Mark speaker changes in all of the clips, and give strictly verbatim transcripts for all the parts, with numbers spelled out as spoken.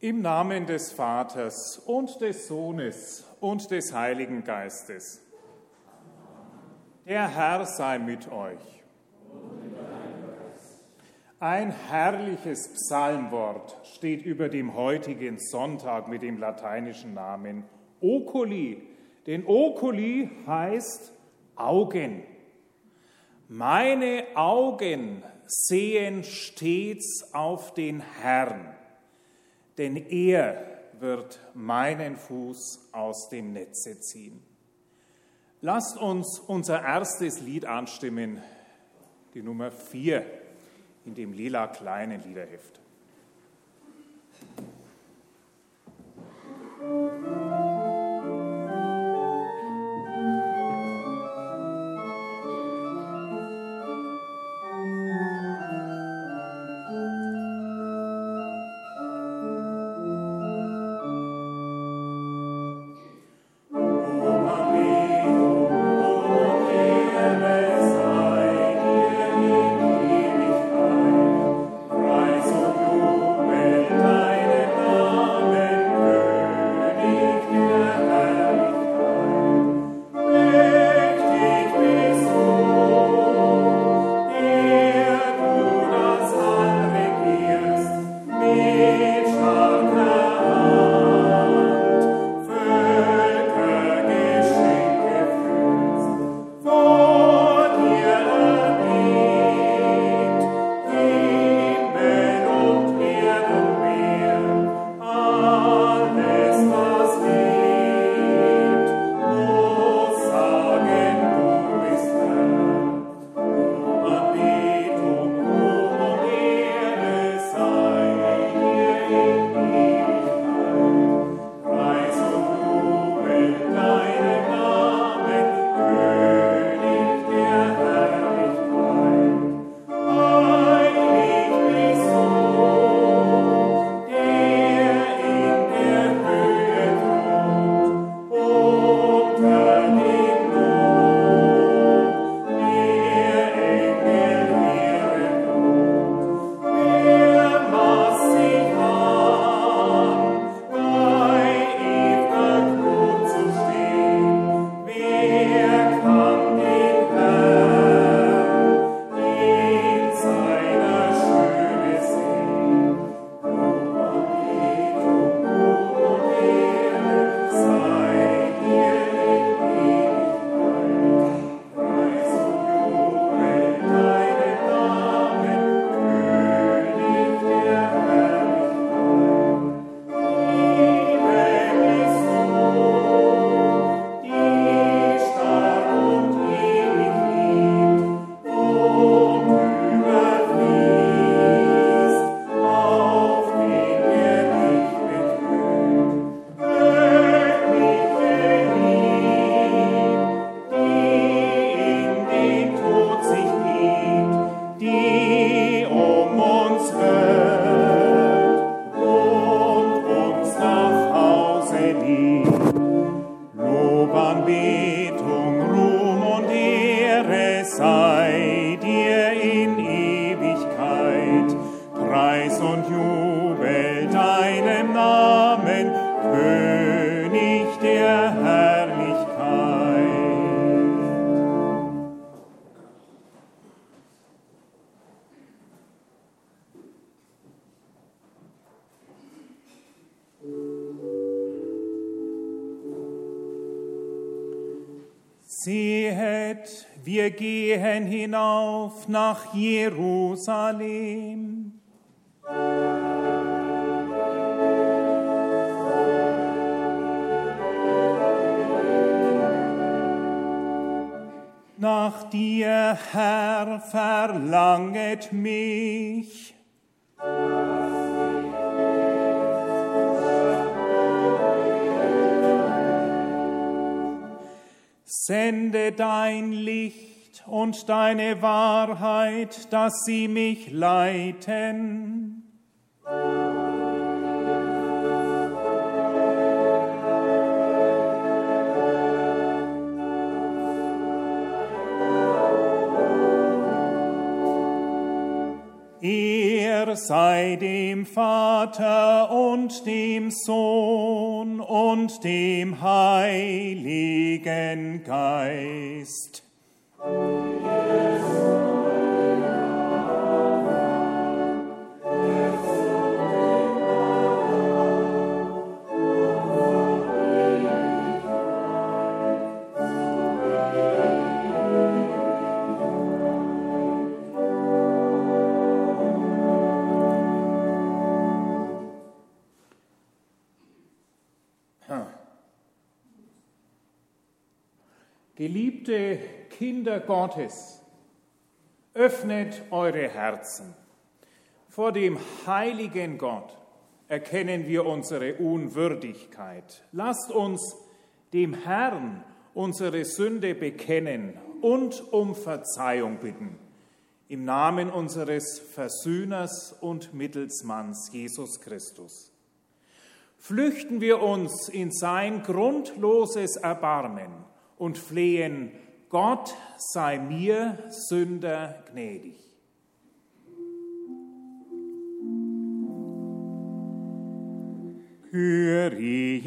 Speaker 1: Im Namen des Vaters und des Sohnes und des Heiligen Geistes. Der Herr sei mit euch. Ein herrliches Psalmwort steht über dem heutigen Sonntag mit dem lateinischen Namen Oculi. Denn Oculi heißt Augen. Meine Augen sehen stets auf den Herrn, denn er wird meinen Fuß aus dem Netze ziehen. Lasst uns unser erstes Lied anstimmen, die Nummer vier in dem lila kleinen Liederheft. Sehet, wir gehen hinauf nach Jerusalem. Nach dir, Herr, verlanget mich. Sende dein Licht und deine Wahrheit, dass sie mich leiten. Ehre sei dem Vater und dem Sohn und dem Heiligen Geist. Geliebte Kinder Gottes, öffnet eure Herzen. Vor dem heiligen Gott erkennen wir unsere Unwürdigkeit. Lasst uns dem Herrn unsere Sünde bekennen und um Verzeihung bitten. Im Namen unseres Versöhners und Mittelsmanns Jesus Christus. Flüchten wir uns in sein grundloses Erbarmen und flehen, Gott sei mir, Sünder, gnädig. Kyrie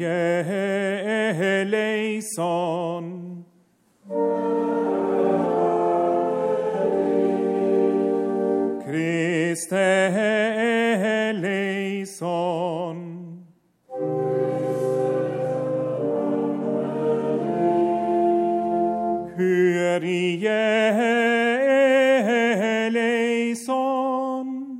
Speaker 1: eleison. Christe eleison. Kyrie eleison.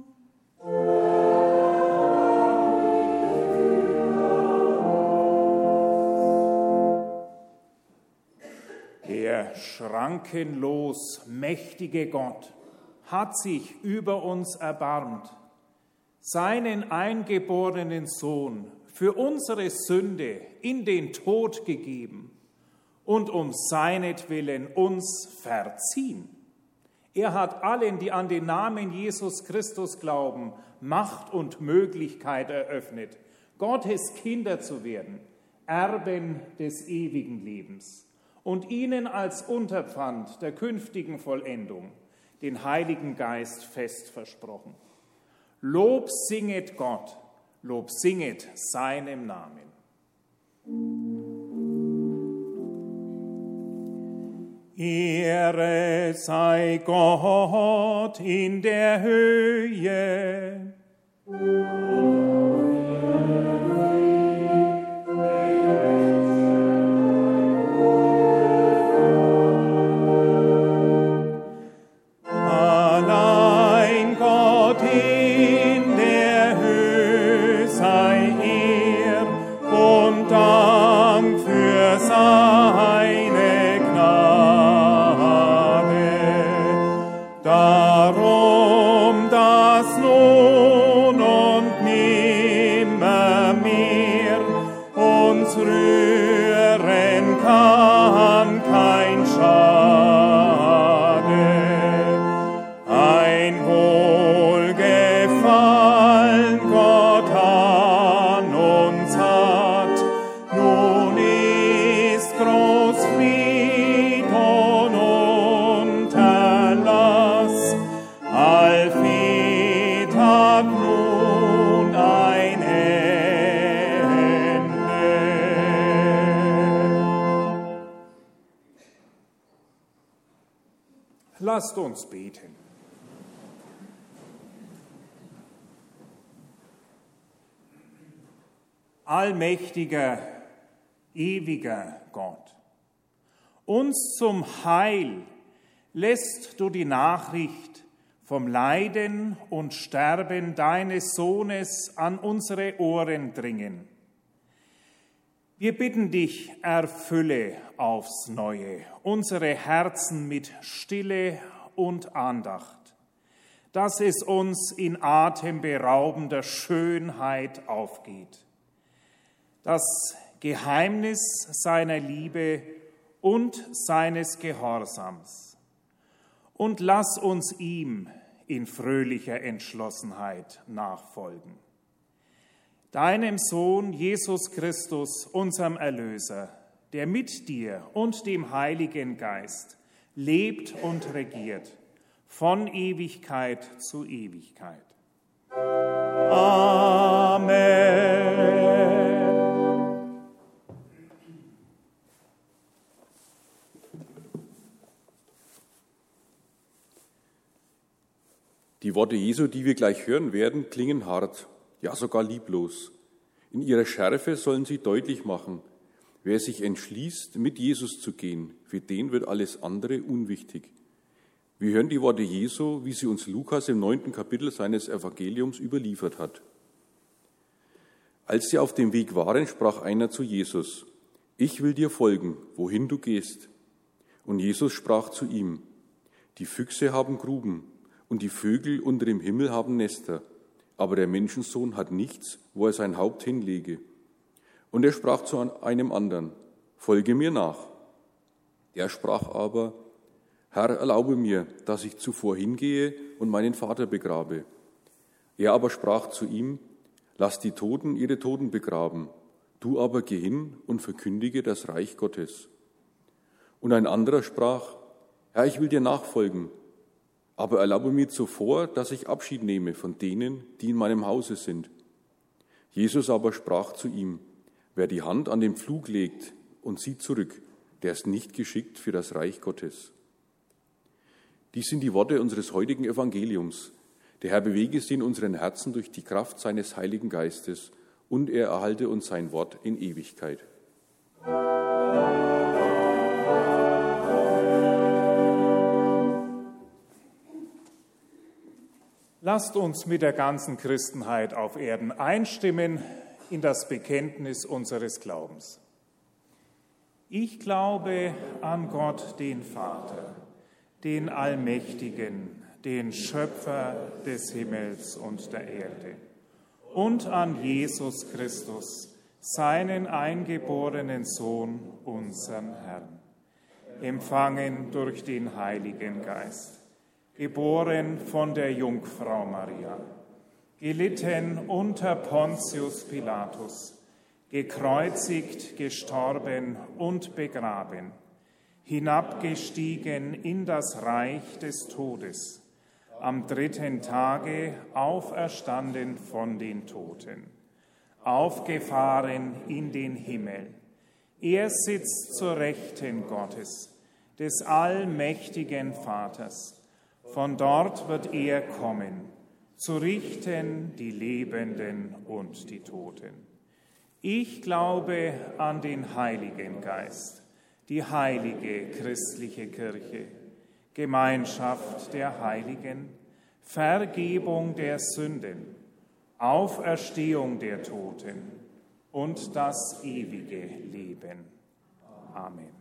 Speaker 1: Der schrankenlos mächtige Gott hat sich über uns erbarmt, seinen eingeborenen Sohn für unsere Sünde in den Tod gegeben und um seinetwillen uns verziehen. Er hat allen, die an den Namen Jesus Christus glauben, Macht und Möglichkeit eröffnet, Gottes Kinder zu werden, Erben des ewigen Lebens und ihnen als Unterpfand der künftigen Vollendung den Heiligen Geist fest versprochen. Lob singet Gott, Lob singet seinem Namen. Ehre sei Gott in der Höhe. Allein Gott in der Höhe sei Ehr und Dank für seine Gnade. Darum, dass nun und nimmermehr uns rühren kann kein Schade. Ein Wohlgefallen Gott an uns hat, nun ist groß Fried und Unterlass. Allfried hat nun ein Ende. Lasst uns beten. Allmächtiger, ewiger Gott, uns zum Heil lässt du die Nachricht vom Leiden und Sterben deines Sohnes an unsere Ohren dringen. Wir bitten dich, erfülle aufs Neue unsere Herzen mit Stille und Andacht, dass es uns in atemberaubender Schönheit aufgeht. Das Geheimnis seiner Liebe und seines Gehorsams. Und lass uns ihm in fröhlicher Entschlossenheit nachfolgen. Deinem Sohn Jesus Christus, unserem Erlöser, der mit dir und dem Heiligen Geist lebt und regiert, von Ewigkeit zu Ewigkeit. Amen.
Speaker 2: Die Worte Jesu, die wir gleich hören werden, klingen hart, ja sogar lieblos. In ihrer Schärfe sollen sie deutlich machen, wer sich entschließt, mit Jesus zu gehen, für den wird alles andere unwichtig. Wir hören die Worte Jesu, wie sie uns Lukas im neunten Kapitel seines Evangeliums überliefert hat. Als sie auf dem Weg waren, sprach einer zu Jesus: Ich will dir folgen, wohin du gehst. Und Jesus sprach zu ihm: Die Füchse haben Gruben und die Vögel unter dem Himmel haben Nester, aber der Menschensohn hat nichts, wo er sein Haupt hinlege. Und er sprach zu einem anderen: Folge mir nach. Der sprach aber: Herr, erlaube mir, dass ich zuvor hingehe und meinen Vater begrabe. Er aber sprach zu ihm: Lass die Toten ihre Toten begraben, du aber geh hin und verkündige das Reich Gottes. Und ein anderer sprach: Herr, ich will dir nachfolgen, aber erlaube mir zuvor, dass ich Abschied nehme von denen, die in meinem Hause sind. Jesus aber sprach zu ihm: Wer die Hand an den Pflug legt und sieht zurück, der ist nicht geschickt für das Reich Gottes. Dies sind die Worte unseres heutigen Evangeliums. Der Herr bewege sie in unseren Herzen durch die Kraft seines Heiligen Geistes und er erhalte uns sein Wort in Ewigkeit.
Speaker 1: Lasst uns mit der ganzen Christenheit auf Erden einstimmen in das Bekenntnis unseres Glaubens. Ich glaube an Gott, den Vater, den Allmächtigen, den Schöpfer des Himmels und der Erde, und an Jesus Christus, seinen eingeborenen Sohn, unseren Herrn, empfangen durch den Heiligen Geist, geboren von der Jungfrau Maria, gelitten unter Pontius Pilatus, gekreuzigt, gestorben und begraben, hinabgestiegen in das Reich des Todes, am dritten Tage auferstanden von den Toten, aufgefahren in den Himmel. Er sitzt zur Rechten Gottes, des allmächtigen Vaters. Von dort wird er kommen, zu richten die Lebenden und die Toten. Ich glaube an den Heiligen Geist, die heilige christliche Kirche, Gemeinschaft der Heiligen, Vergebung der Sünden, Auferstehung der Toten und das ewige Leben. Amen.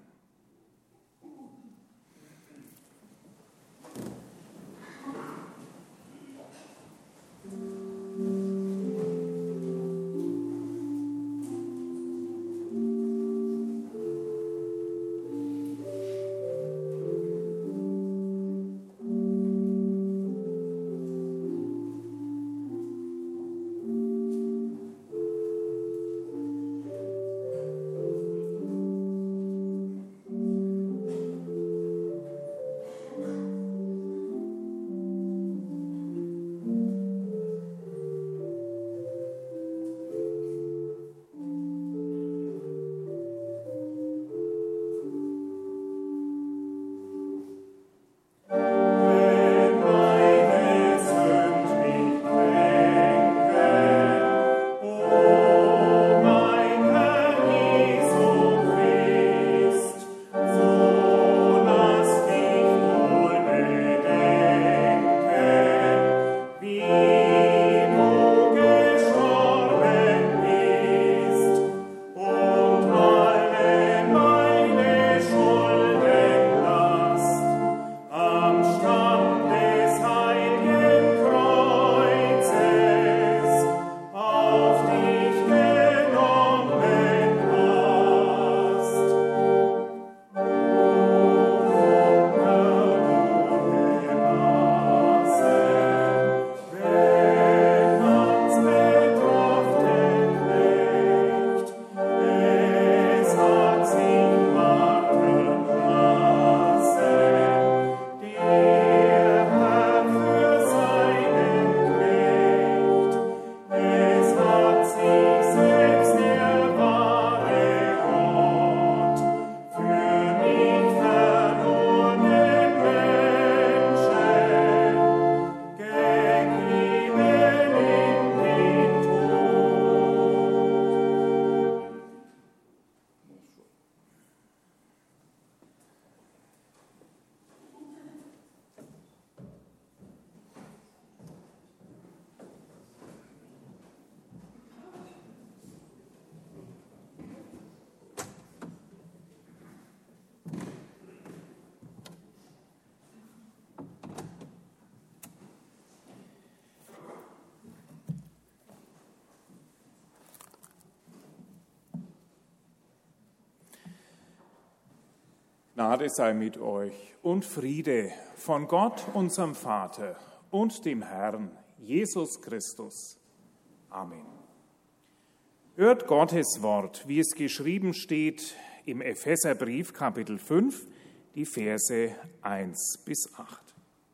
Speaker 1: Gnade sei mit euch und Friede von Gott, unserem Vater und dem Herrn Jesus Christus. Amen. Hört Gottes Wort, wie es geschrieben steht im Epheserbrief Kapitel fünf, die Verse eins bis acht.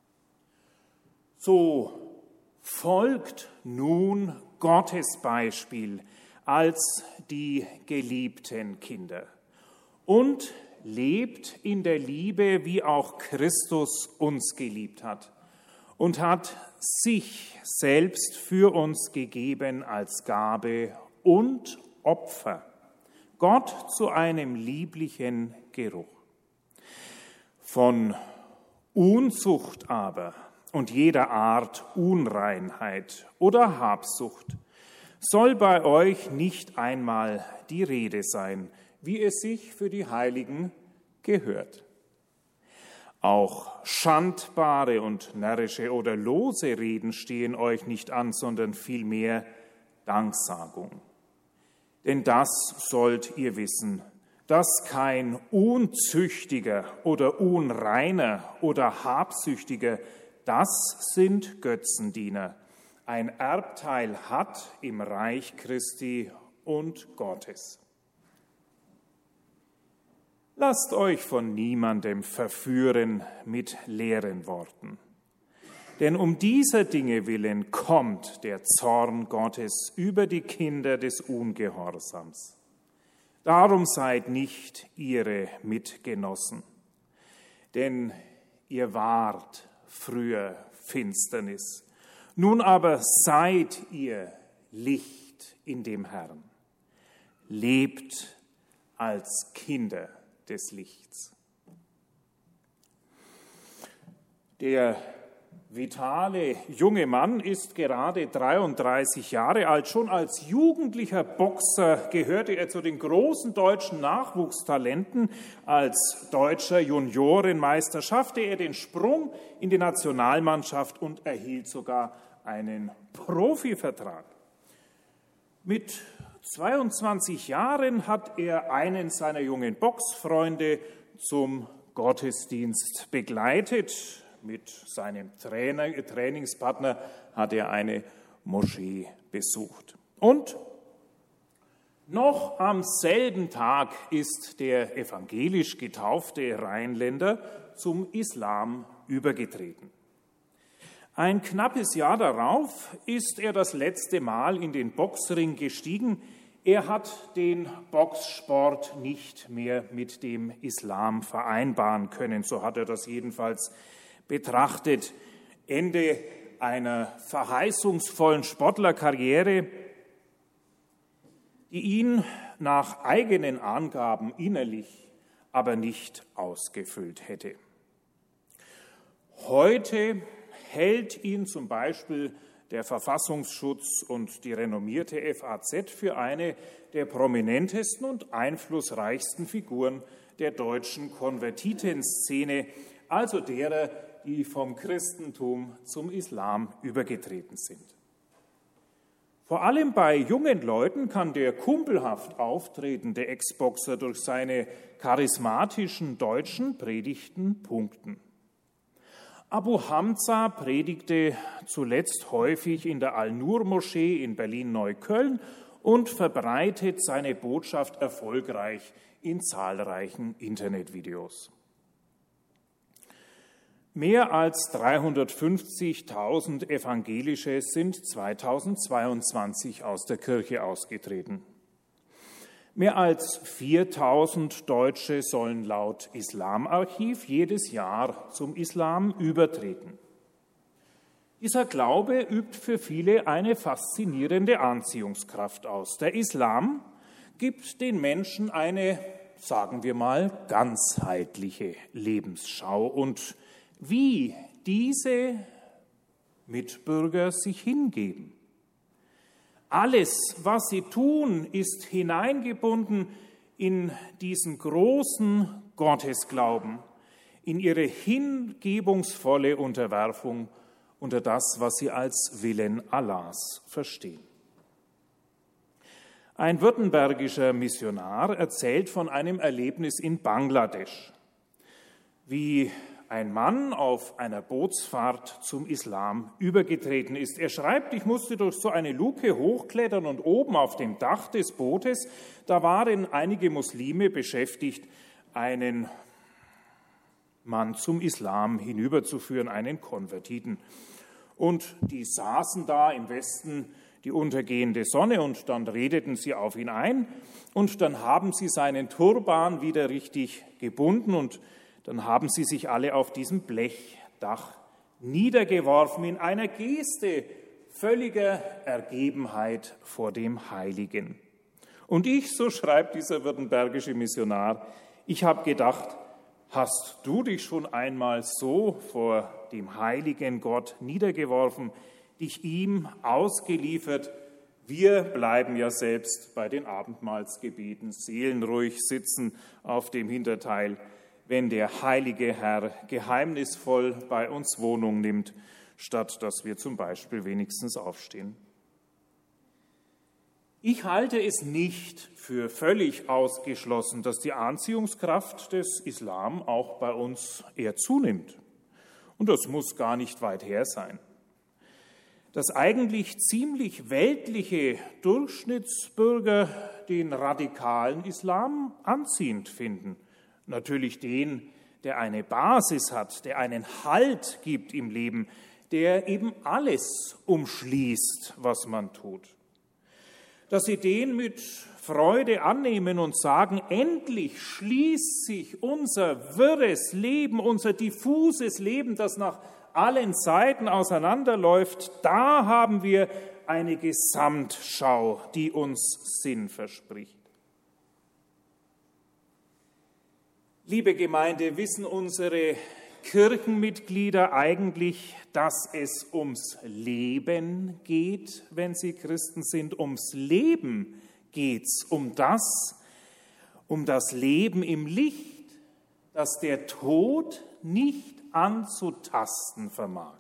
Speaker 1: So folgt nun Gottes Beispiel als die geliebten Kinder und lebt in der Liebe, wie auch Christus uns geliebt hat und hat sich selbst für uns gegeben als Gabe und Opfer, Gott zu einem lieblichen Geruch. Von Unzucht aber und jeder Art Unreinheit oder Habsucht soll bei euch nicht einmal die Rede sein, wie es sich für die Heiligen gehört. Auch schandbare und närrische oder lose Reden stehen euch nicht an, sondern vielmehr Danksagung. Denn das sollt ihr wissen, dass kein Unzüchtiger oder Unreiner oder Habsüchtiger, das sind Götzendiener, ein Erbteil hat im Reich Christi und Gottes. Lasst euch von niemandem verführen mit leeren Worten. Denn um dieser Dinge willen kommt der Zorn Gottes über die Kinder des Ungehorsams. Darum seid nicht ihre Mitgenossen, denn ihr wart früher Finsternis. Nun aber seid ihr Licht in dem Herrn. Lebt als Kinder des Lichts. Der vitale junge Mann ist gerade dreiunddreißig Jahre alt. Schon als jugendlicher Boxer gehörte er zu den großen deutschen Nachwuchstalenten. Als deutscher Juniorenmeister schaffte er den Sprung in die Nationalmannschaft und erhielt sogar einen Profivertrag. Mit zweiundzwanzig Jahren hat er einen seiner jungen Boxfreunde zum Gottesdienst begleitet. Mit seinem Trainer, Trainingspartner hat er eine Moschee besucht. Und noch am selben Tag ist der evangelisch getaufte Rheinländer zum Islam übergetreten. Ein knappes Jahr darauf ist er das letzte Mal in den Boxring gestiegen. Er hat den Boxsport nicht mehr mit dem Islam vereinbaren können. So hat er das jedenfalls betrachtet. Ende einer verheißungsvollen Sportlerkarriere, die ihn nach eigenen Angaben innerlich aber nicht ausgefüllt hätte. Heute hält ihn zum Beispiel der Verfassungsschutz und die renommierte F A Z für eine der prominentesten und einflussreichsten Figuren der deutschen Konvertitenszene, also derer, die vom Christentum zum Islam übergetreten sind. Vor allem bei jungen Leuten kann der kumpelhaft auftretende Ex-Boxer durch seine charismatischen deutschen Predigten punkten. Abu Hamza predigte zuletzt häufig in der Al-Nur-Moschee in Berlin-Neukölln und verbreitet seine Botschaft erfolgreich in zahlreichen Internetvideos. Mehr als dreihundertfünfzigtausend Evangelische sind zweitausendzweiundzwanzig aus der Kirche ausgetreten. Mehr als viertausend Deutsche sollen laut Islamarchiv jedes Jahr zum Islam übertreten. Dieser Glaube übt für viele eine faszinierende Anziehungskraft aus. Der Islam gibt den Menschen eine, sagen wir mal, ganzheitliche Lebensschau und wie diese Mitbürger sich hingeben. Alles, was sie tun, ist hineingebunden in diesen großen Gottesglauben, in ihre hingebungsvolle Unterwerfung unter das, was sie als Willen Allahs verstehen. Ein württembergischer Missionar erzählt von einem Erlebnis in Bangladesch. wie ein Mann auf einer Bootsfahrt zum Islam übergetreten ist. Er schreibt, ich musste durch so eine Luke hochklettern und oben auf dem Dach des Bootes, da waren einige Muslime beschäftigt, einen Mann zum Islam hinüberzuführen, einen Konvertiten. Und die saßen da im Westen die untergehende Sonne und dann redeten sie auf ihn ein und dann haben sie seinen Turban wieder richtig gebunden und dann haben sie sich alle auf diesem Blechdach niedergeworfen in einer Geste völliger Ergebenheit vor dem Heiligen. Und ich, so schreibt dieser württembergische Missionar, ich habe gedacht, hast du dich schon einmal so vor dem heiligen Gott niedergeworfen, dich ihm ausgeliefert? Wir bleiben ja selbst bei den Abendmahlsgebeten seelenruhig sitzen auf dem Hinterteil, wenn der heilige Herr geheimnisvoll bei uns Wohnung nimmt, statt dass wir zum Beispiel wenigstens aufstehen. Ich halte es nicht für völlig ausgeschlossen, dass die Anziehungskraft des Islam auch bei uns eher zunimmt. Und das muss gar nicht weit her sein. Dass eigentlich ziemlich weltliche Durchschnittsbürger den radikalen Islam anziehend finden. Natürlich den, der eine Basis hat, der einen Halt gibt im Leben, der eben alles umschließt, was man tut. Dass sie den mit Freude annehmen und sagen, endlich schließt sich unser wirres Leben, unser diffuses Leben, das nach allen Seiten auseinanderläuft, da haben wir eine Gesamtschau, die uns Sinn verspricht. Liebe Gemeinde, wissen unsere Kirchenmitglieder eigentlich, dass es ums Leben geht, wenn sie Christen sind? Ums Leben geht's, um das, um das Leben im Licht, das der Tod nicht anzutasten vermag.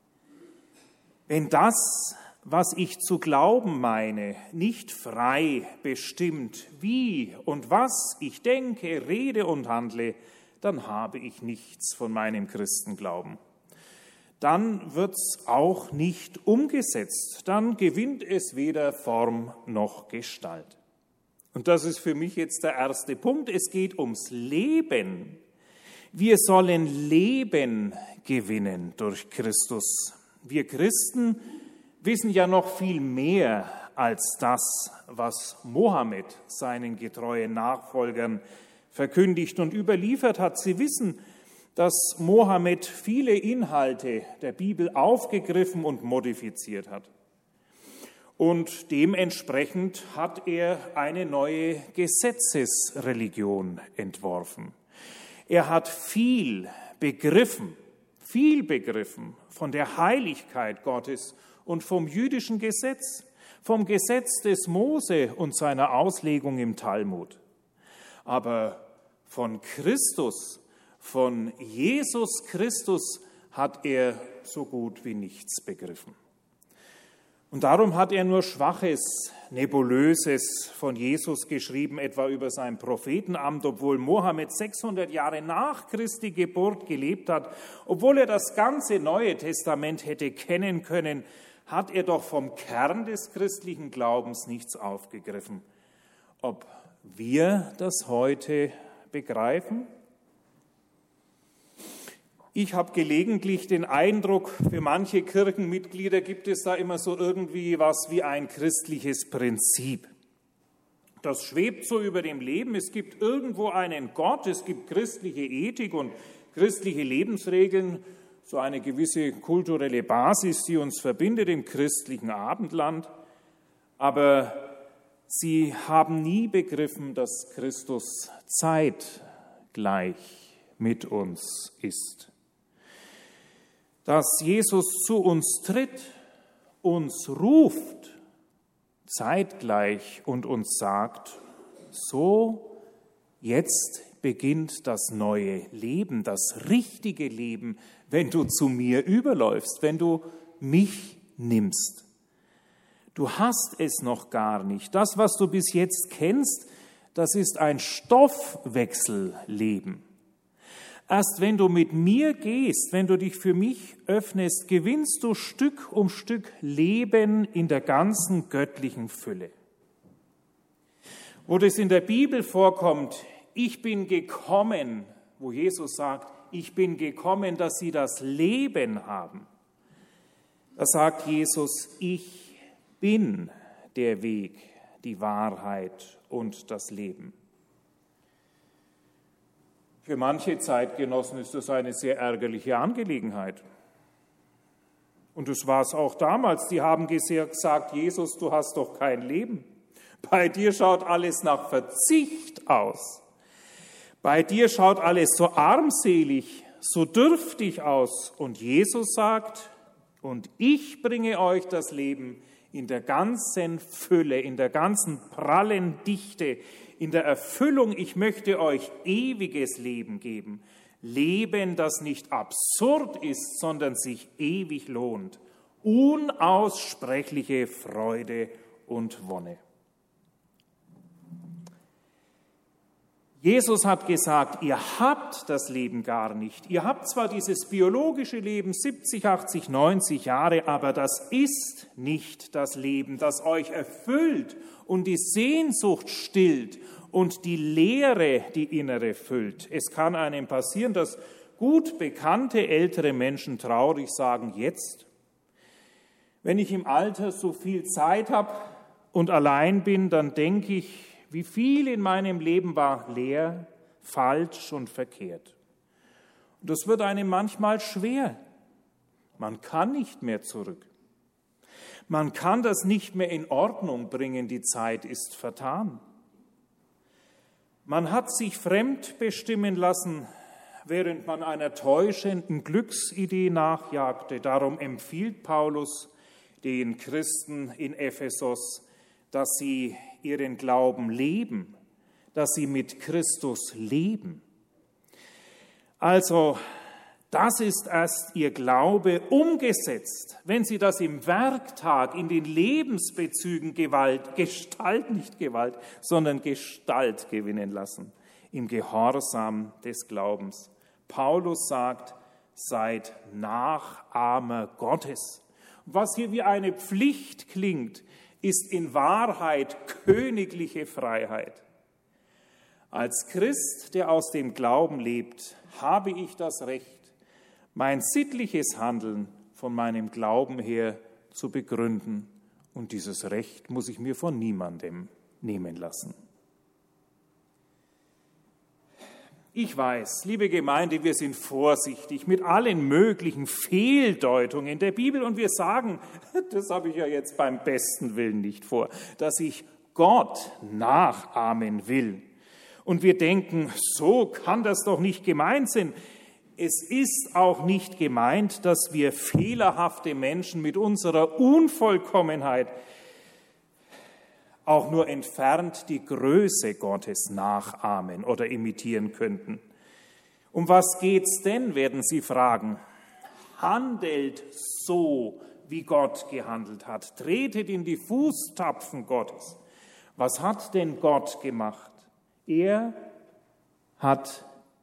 Speaker 1: Wenn das, was ich zu glauben meine, nicht frei bestimmt, wie und was ich denke, rede und handle, dann habe ich nichts von meinem Christenglauben. Dann wird's auch nicht umgesetzt, dann gewinnt es weder Form noch Gestalt. Und das ist für mich jetzt der erste Punkt. Es geht ums Leben. Wir sollen Leben gewinnen durch Christus. Wir Christen wissen ja noch viel mehr als das, was Mohammed seinen getreuen Nachfolgern verkündigt und überliefert hat. Sie wissen, dass Mohammed viele Inhalte der Bibel aufgegriffen und modifiziert hat. Und dementsprechend hat er eine neue Gesetzesreligion entworfen. Er hat viel begriffen, viel begriffen von der Heiligkeit Gottes und vom jüdischen Gesetz, vom Gesetz des Mose und seiner Auslegung im Talmud. Aber von Christus, von Jesus Christus hat er so gut wie nichts begriffen. Und darum hat er nur Schwaches, Nebulöses von Jesus geschrieben, etwa über sein Prophetenamt, obwohl Mohammed sechshundert Jahre nach Christi Geburt gelebt hat, obwohl er das ganze Neue Testament hätte kennen können, hat er doch vom Kern des christlichen Glaubens nichts aufgegriffen. Ob wir das heute begreifen? Ich habe gelegentlich den Eindruck, für manche Kirchenmitglieder gibt es da immer so irgendwie was wie ein christliches Prinzip. Das schwebt so über dem Leben. Es gibt irgendwo einen Gott, es gibt christliche Ethik und christliche Lebensregeln, so eine gewisse kulturelle Basis, die uns verbindet im christlichen Abendland. Aber sie haben nie begriffen, dass Christus zeitgleich mit uns ist. Dass Jesus zu uns tritt, uns ruft, zeitgleich und uns sagt, so, jetzt beginnt das neue Leben, das richtige Leben, wenn du zu mir überläufst, wenn du mich nimmst. Du hast es noch gar nicht. Das, was du bis jetzt kennst, das ist ein Stoffwechselleben. Erst wenn du mit mir gehst, wenn du dich für mich öffnest, gewinnst du Stück um Stück Leben in der ganzen göttlichen Fülle. Wo das in der Bibel vorkommt, ich bin gekommen, wo Jesus sagt, ich bin gekommen, dass sie das Leben haben. Da sagt Jesus, ich bin der Weg, die Wahrheit und das Leben. Für manche Zeitgenossen ist das eine sehr ärgerliche Angelegenheit. Und das war es auch damals. Die haben gesagt, Jesus, du hast doch kein Leben. Bei dir schaut alles nach Verzicht aus. Bei dir schaut alles so armselig, so dürftig aus. Und Jesus sagt, und ich bringe euch das Leben in der ganzen Fülle, in der ganzen prallen Dichte, in der Erfüllung, ich möchte euch ewiges Leben geben. Leben, das nicht absurd ist, sondern sich ewig lohnt. Unaussprechliche Freude und Wonne. Jesus hat gesagt, ihr habt das Leben gar nicht. Ihr habt zwar dieses biologische Leben, siebzig, achtzig, neunzig Jahre, aber das ist nicht das Leben, das euch erfüllt und die Sehnsucht stillt und die Leere, die innere füllt. Es kann einem passieren, dass gut bekannte ältere Menschen traurig sagen, jetzt, wenn ich im Alter so viel Zeit habe und allein bin, dann denke ich, wie viel in meinem Leben war leer, falsch und verkehrt. Und das wird einem manchmal schwer. Man kann nicht mehr zurück. Man kann das nicht mehr in Ordnung bringen, die Zeit ist vertan. Man hat sich fremd bestimmen lassen, während man einer täuschenden Glücksidee nachjagte. Darum empfiehlt Paulus den Christen in Ephesus, dass sie ihren Glauben leben, dass sie mit Christus leben. Also, das ist erst ihr Glaube umgesetzt, wenn sie das im Werktag, in den Lebensbezügen Gewalt, Gestalt, nicht Gewalt, sondern Gestalt gewinnen lassen, im Gehorsam des Glaubens. Paulus sagt, seid Nachahmer Gottes. Was hier wie eine Pflicht klingt, ist in Wahrheit königliche Freiheit. Als Christ, der aus dem Glauben lebt, habe ich das Recht, mein sittliches Handeln von meinem Glauben her zu begründen. Und dieses Recht muss ich mir von niemandem nehmen lassen. Ich weiß, liebe Gemeinde, wir sind vorsichtig mit allen möglichen Fehldeutungen der Bibel und wir sagen, das habe ich ja jetzt beim besten Willen nicht vor, dass ich Gott nachahmen will. Und wir denken, so kann das doch nicht gemeint sein. Es ist auch nicht gemeint, dass wir fehlerhafte Menschen mit unserer Unvollkommenheit auch nur entfernt die Größe Gottes nachahmen oder imitieren könnten. Um was geht's denn, werden Sie fragen? Handelt so, wie Gott gehandelt hat. Tretet in die Fußtapfen Gottes. Was hat denn Gott gemacht? Er hat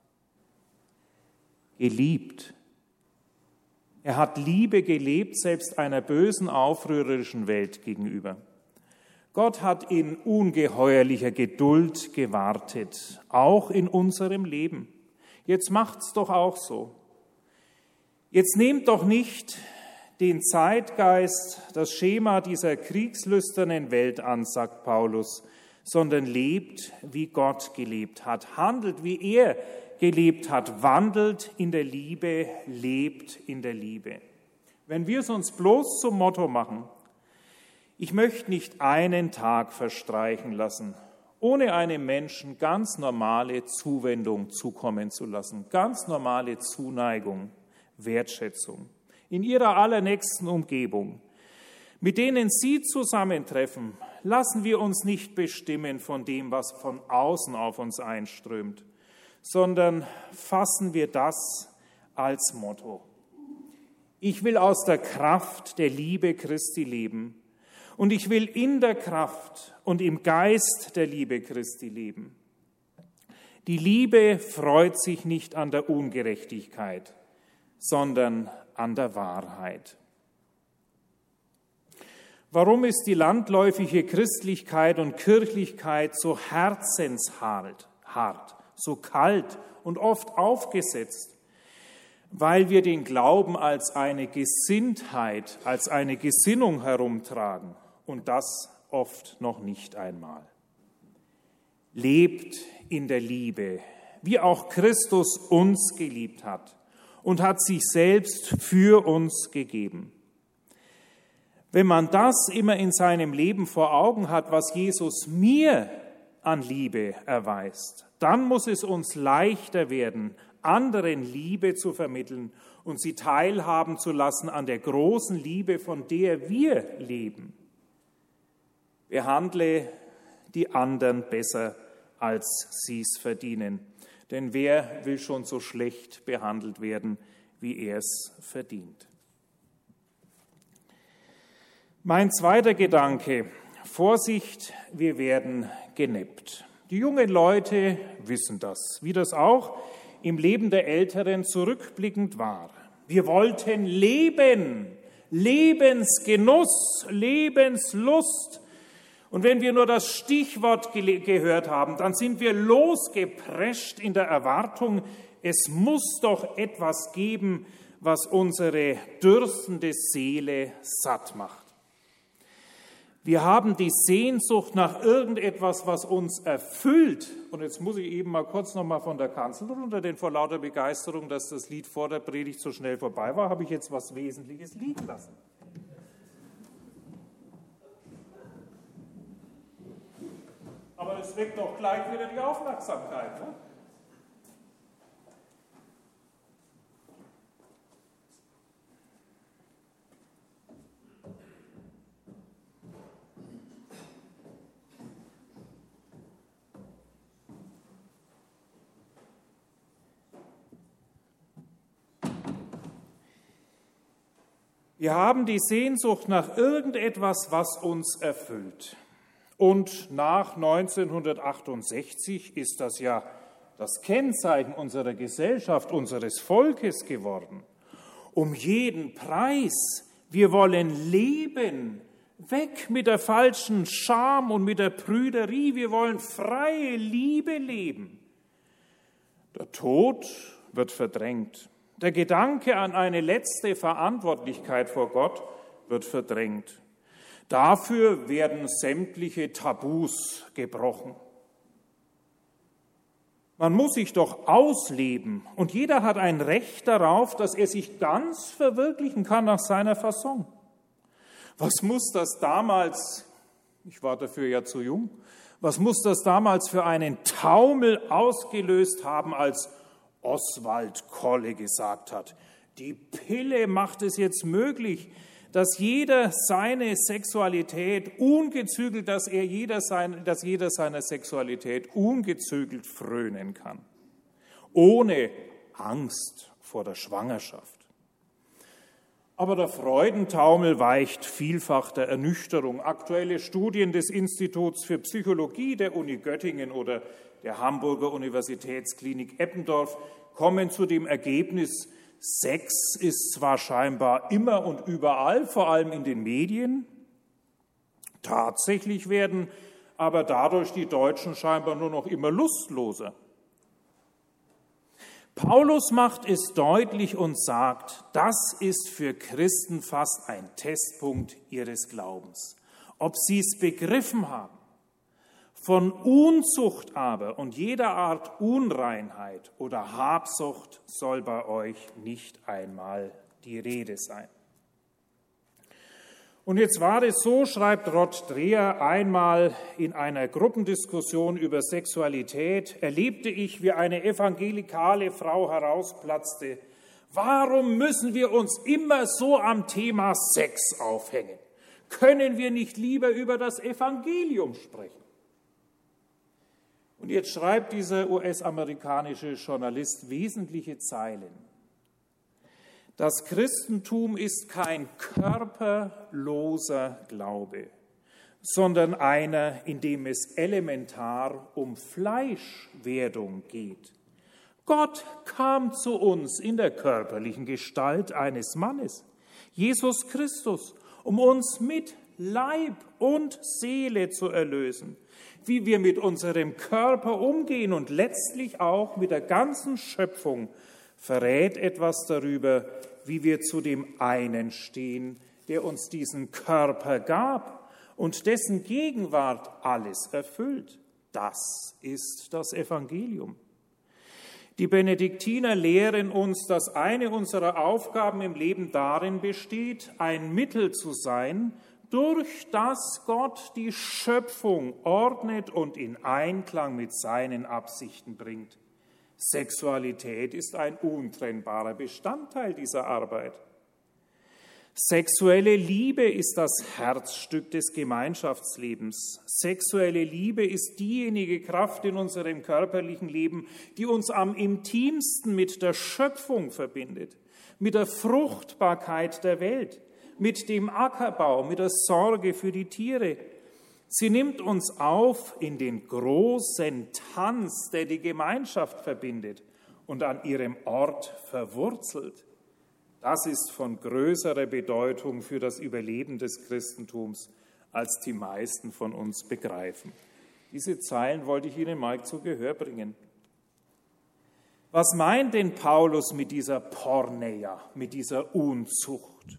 Speaker 1: geliebt. Er hat Liebe gelebt, selbst einer bösen, aufrührerischen Welt gegenüber. Gott hat in ungeheuerlicher Geduld gewartet, auch in unserem Leben. Jetzt macht's doch auch so. Jetzt nehmt doch nicht den Zeitgeist, das Schema dieser kriegslüsternen Welt an, sagt Paulus, sondern lebt, wie Gott gelebt hat, handelt, wie er gelebt hat, wandelt in der Liebe, lebt in der Liebe. Wenn wir es uns bloß zum Motto machen, ich möchte nicht einen Tag verstreichen lassen, ohne einem Menschen ganz normale Zuwendung zukommen zu lassen, ganz normale Zuneigung, Wertschätzung in ihrer allernächsten Umgebung. Mit denen Sie zusammentreffen, lassen wir uns nicht bestimmen von dem, was von außen auf uns einströmt, sondern fassen wir das als Motto. Ich will aus der Kraft der Liebe Christi leben. Und ich will in der Kraft und im Geist der Liebe Christi leben. Die Liebe freut sich nicht an der Ungerechtigkeit, sondern an der Wahrheit. Warum ist die landläufige Christlichkeit und Kirchlichkeit so herzenshart, hart, so kalt und oft aufgesetzt? Weil wir den Glauben als eine Gesinntheit, als eine Gesinnung herumtragen und das oft noch nicht einmal. Lebt in der Liebe, wie auch Christus uns geliebt hat und hat sich selbst für uns gegeben. Wenn man das immer in seinem Leben vor Augen hat, was Jesus mir an Liebe erweist, dann muss es uns leichter werden, anderen Liebe zu vermitteln und sie teilhaben zu lassen an der großen Liebe, von der wir leben. Behandle die anderen besser, als sie es verdienen. Denn wer will schon so schlecht behandelt werden, wie er es verdient? Mein zweiter Gedanke: Vorsicht, wir werden geneppt. Die jungen Leute wissen das, wie das auch im Leben der Älteren zurückblickend war. Wir wollten leben, Lebensgenuss, Lebenslust. Und wenn wir nur das Stichwort ge- gehört haben, dann sind wir losgeprescht in der Erwartung, es muss doch etwas geben, was unsere dürstende Seele satt macht. Wir haben die Sehnsucht nach irgendetwas, was uns erfüllt. Und jetzt muss ich eben mal kurz noch mal von der Kanzel runter, denn vor lauter Begeisterung, dass das Lied vor der Predigt so schnell vorbei war, habe ich jetzt was Wesentliches liegen lassen. Aber das weckt doch gleich wieder die Aufmerksamkeit, ne? Wir haben die Sehnsucht nach irgendetwas, was uns erfüllt. Und nach neunzehnhundertachtundsechzig ist das ja das Kennzeichen unserer Gesellschaft, unseres Volkes geworden. Um jeden Preis. Wir wollen leben. Weg mit der falschen Scham und mit der Prüderie. Wir wollen freie Liebe leben. Der Tod wird verdrängt. Der Gedanke an eine letzte Verantwortlichkeit vor Gott wird verdrängt. Dafür werden sämtliche Tabus gebrochen. Man muss sich doch ausleben und jeder hat ein Recht darauf, dass er sich ganz verwirklichen kann nach seiner Fasson. Was muss das damals, ich war dafür ja zu jung, was muss das damals für einen Taumel ausgelöst haben, als Oswald Kolle gesagt hat, die Pille macht es jetzt möglich, dass jeder seine Sexualität ungezügelt, dass er jeder, sein, dass jeder seiner Sexualität ungezügelt frönen kann, ohne Angst vor der Schwangerschaft. Aber der Freudentaumel weicht vielfach der Ernüchterung. Aktuelle Studien des Instituts für Psychologie der Uni Göttingen oder der Hamburger Universitätsklinik Eppendorf kommen zu dem Ergebnis, Sex ist zwar scheinbar immer und überall, vor allem in den Medien, tatsächlich werden aber dadurch die Deutschen scheinbar nur noch immer lustloser. Paulus macht es deutlich und sagt, das ist für Christen fast ein Testpunkt ihres Glaubens, ob sie es begriffen haben. Von Unzucht aber und jeder Art Unreinheit oder Habsucht soll bei euch nicht einmal die Rede sein. Und jetzt war es so, schreibt Rod Dreher einmal in einer Gruppendiskussion über Sexualität, erlebte ich, wie eine evangelikale Frau herausplatzte, warum müssen wir uns immer so am Thema Sex aufhängen? Können wir nicht lieber über das Evangelium sprechen? Und jetzt schreibt dieser U S-amerikanische Journalist wesentliche Zeilen. Das Christentum ist kein körperloser Glaube, sondern einer, in dem es elementar um Fleischwerdung geht. Gott kam zu uns in der körperlichen Gestalt eines Mannes, Jesus Christus, um uns mit Leib und Seele zu erlösen, wie wir mit unserem Körper umgehen und letztlich auch mit der ganzen Schöpfung, verrät etwas darüber, wie wir zu dem einen stehen, der uns diesen Körper gab und dessen Gegenwart alles erfüllt. Das ist das Evangelium. Die Benediktiner lehren uns, dass eine unserer Aufgaben im Leben darin besteht, ein Mittel zu sein, durch das Gott die Schöpfung ordnet und in Einklang mit seinen Absichten bringt. Sexualität ist ein untrennbarer Bestandteil dieser Arbeit. Sexuelle Liebe ist das Herzstück des Gemeinschaftslebens. Sexuelle Liebe ist diejenige Kraft in unserem körperlichen Leben, die uns am intimsten mit der Schöpfung verbindet, mit der Fruchtbarkeit der Welt, mit dem Ackerbau, mit der Sorge für die Tiere. Sie nimmt uns auf in den großen Tanz, der die Gemeinschaft verbindet und an ihrem Ort verwurzelt. Das ist von größerer Bedeutung für das Überleben des Christentums, als die meisten von uns begreifen. Diese Zeilen wollte ich Ihnen mal zu Gehör bringen. Was meint denn Paulus mit dieser Porneia, mit dieser Unzucht?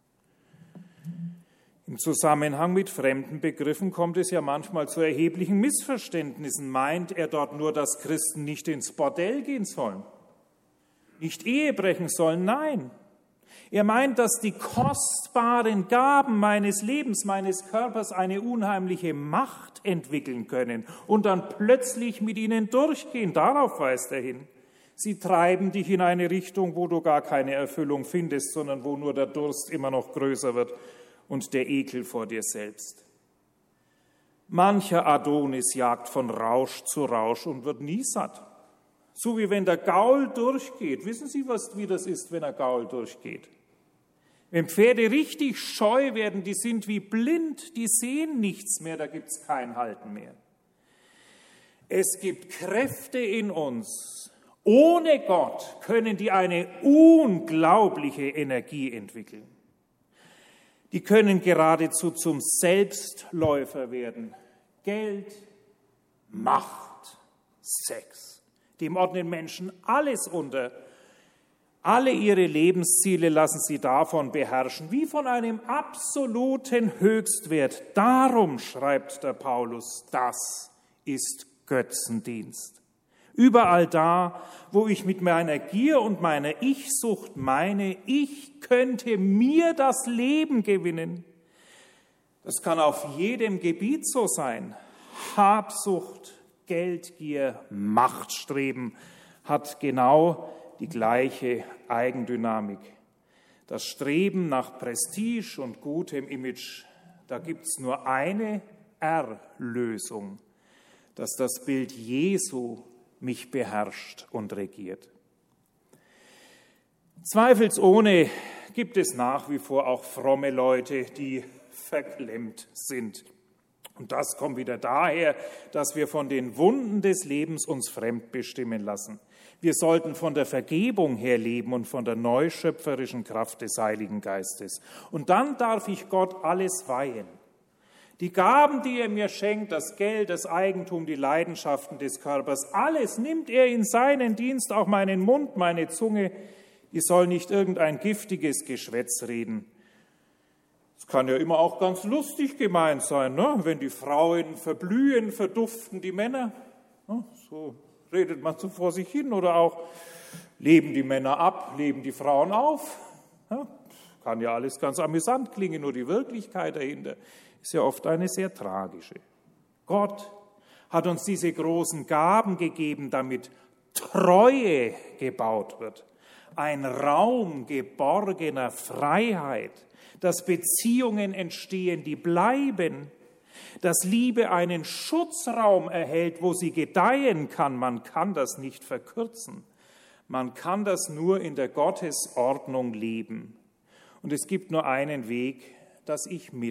Speaker 1: Im Zusammenhang mit fremden Begriffen kommt es ja manchmal zu erheblichen Missverständnissen. Meint er dort nur, dass Christen nicht ins Bordell gehen sollen, nicht Ehe brechen sollen? Nein. Er meint, dass die kostbaren Gaben meines Lebens, meines Körpers eine unheimliche Macht entwickeln können und dann plötzlich mit ihnen durchgehen. Darauf weist er hin. Sie treiben dich in eine Richtung, wo du gar keine Erfüllung findest, sondern wo nur der Durst immer noch größer wird und der Ekel vor dir selbst. Mancher Adonis jagt von Rausch zu Rausch und wird nie satt. So wie wenn der Gaul durchgeht. Wissen Sie, was, wie das ist, wenn ein Gaul durchgeht? Wenn Pferde richtig scheu werden, die sind wie blind, die sehen nichts mehr, da gibt es kein Halten mehr. Es gibt Kräfte in uns. Ohne Gott können die eine unglaubliche Energie entwickeln. Die können geradezu zum Selbstläufer werden. Geld, Macht, Sex. Dem ordnen Menschen alles unter. Alle ihre Lebensziele lassen sie davon beherrschen, wie von einem absoluten Höchstwert. Darum schreibt der Paulus, das ist Götzendienst. Überall da, wo ich mit meiner Gier und meiner Ich-Sucht meine, ich könnte mir das Leben gewinnen. Das kann auf jedem Gebiet so sein. Habsucht, Geldgier, Machtstreben hat genau die gleiche Eigendynamik. Das Streben nach Prestige und gutem Image, da gibt es nur eine Erlösung, dass das Bild Jesu mich beherrscht und regiert. Zweifelsohne gibt es nach wie vor auch fromme Leute, die verklemmt sind. Und das kommt wieder daher, dass wir von den Wunden des Lebens uns fremd bestimmen lassen. Wir sollten von der Vergebung her leben und von der neuschöpferischen Kraft des Heiligen Geistes. Und dann darf ich Gott alles weihen. Die Gaben, die er mir schenkt, das Geld, das Eigentum, die Leidenschaften des Körpers, alles nimmt er in seinen Dienst, auch meinen Mund, meine Zunge. Die soll nicht irgendein giftiges Geschwätz reden. Es kann ja immer auch ganz lustig gemeint sein, ne? Wenn die Frauen verblühen, verduften die Männer. Ne? So redet man so vor sich hin. Oder auch, leben die Männer ab, leben die Frauen auf. Ja, kann ja alles ganz amüsant klingen, nur die Wirklichkeit dahinter ist ja oft eine sehr tragische. Gott hat uns diese großen Gaben gegeben, damit Treue gebaut wird. Ein Raum geborgener Freiheit, dass Beziehungen entstehen, die bleiben, dass Liebe einen Schutzraum erhält, wo sie gedeihen kann. Man kann das nicht verkürzen. Man kann das nur in der Gottesordnung leben. Und es gibt nur einen Weg, dass ich mit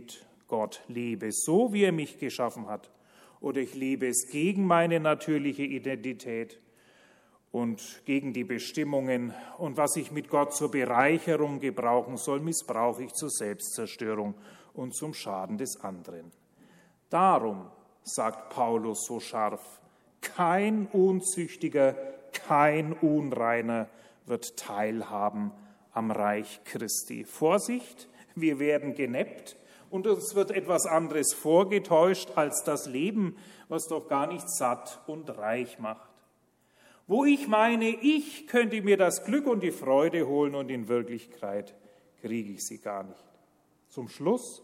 Speaker 1: Gott lebe, so wie er mich geschaffen hat, oder ich lebe es gegen meine natürliche Identität und gegen die Bestimmungen, und was ich mit Gott zur Bereicherung gebrauchen soll, missbrauche ich zur Selbstzerstörung und zum Schaden des anderen. Darum, sagt Paulus so scharf, kein Unzüchtiger, kein Unreiner wird teilhaben am Reich Christi. Vorsicht, wir werden geneppt und uns wird etwas anderes vorgetäuscht als das Leben, was doch gar nicht satt und reich macht. Wo ich meine, ich könnte mir das Glück und die Freude holen und in Wirklichkeit kriege ich sie gar nicht. Zum Schluss: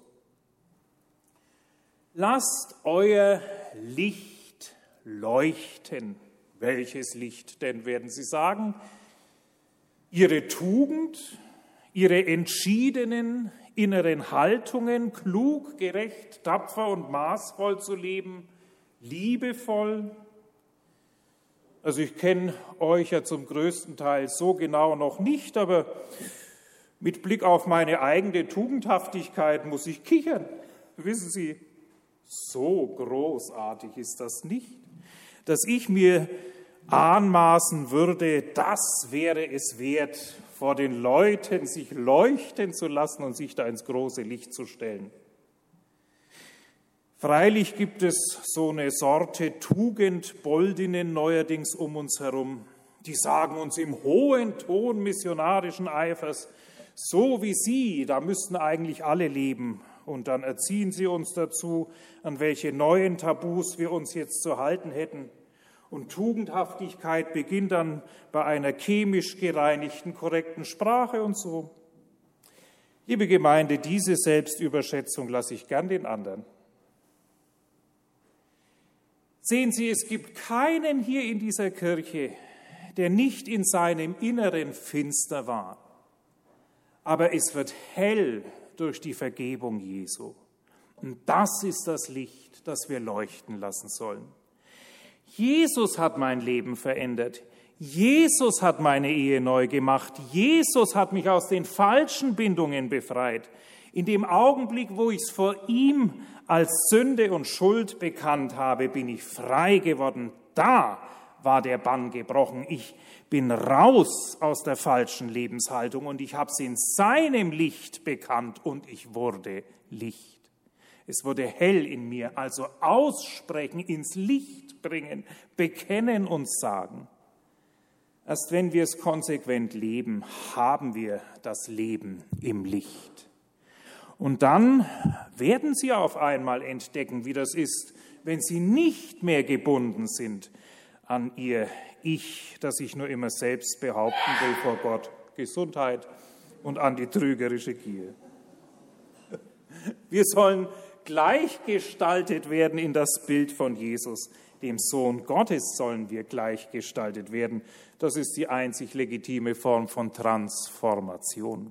Speaker 1: Lasst euer Licht leuchten. Welches Licht denn, werden Sie sagen? Ihre Tugend, Ihre entschiedenen inneren Haltungen, klug, gerecht, tapfer und maßvoll zu leben, liebevoll. Also ich kenne euch ja zum größten Teil so genau noch nicht, aber mit Blick auf meine eigene Tugendhaftigkeit muss ich kichern. Wissen Sie, so großartig ist das nicht, dass ich mir anmaßen würde, das wäre es wert, vor den Leuten sich leuchten zu lassen und sich da ins große Licht zu stellen. Freilich gibt es so eine Sorte Tugendboldinnen neuerdings um uns herum, die sagen uns im hohen Ton missionarischen Eifers, so wie Sie, da müssten eigentlich alle leben. Und dann erziehen sie uns dazu, an welche neuen Tabus wir uns jetzt zu halten hätten. Und Tugendhaftigkeit beginnt dann bei einer chemisch gereinigten, korrekten Sprache und so. Liebe Gemeinde, diese Selbstüberschätzung lasse ich gern den anderen. Sehen Sie, es gibt keinen hier in dieser Kirche, der nicht in seinem Inneren finster war. Aber es wird hell durch die Vergebung Jesu. Und das ist das Licht, das wir leuchten lassen sollen. Jesus hat mein Leben verändert. Jesus hat meine Ehe neu gemacht. Jesus hat mich aus den falschen Bindungen befreit. In dem Augenblick, wo ich es vor ihm als Sünde und Schuld bekannt habe, bin ich frei geworden. Da war der Bann gebrochen. Ich bin raus aus der falschen Lebenshaltung und ich habe es in seinem Licht bekannt und ich wurde Licht. Es wurde hell in mir, also aussprechen, ins Licht bringen, bekennen und sagen. Erst wenn wir es konsequent leben, haben wir das Leben im Licht. Und dann werden Sie auf einmal entdecken, wie das ist, wenn Sie nicht mehr gebunden sind an Ihr Ich, das sich nur immer selbst behaupten will vor Gott, Gesundheit, und an die trügerische Gier. Wir sollen gleichgestaltet werden in das Bild von Jesus. Dem Sohn Gottes sollen wir gleichgestaltet werden. Das ist die einzig legitime Form von Transformation.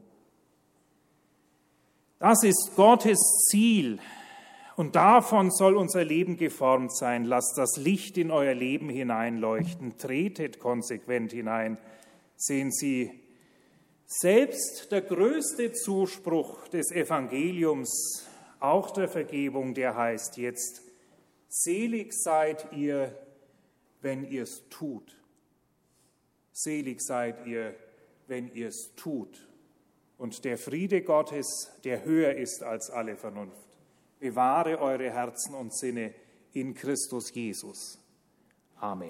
Speaker 1: Das ist Gottes Ziel und davon soll unser Leben geformt sein. Lasst das Licht in euer Leben hineinleuchten, tretet konsequent hinein. Sehen Sie, selbst der größte Zuspruch des Evangeliums, auch der Vergebung, der heißt jetzt, selig seid ihr, wenn ihr es tut. Selig seid ihr, wenn ihr es tut. Und der Friede Gottes, der höher ist als alle Vernunft, bewahre eure Herzen und Sinne in Christus Jesus. Amen.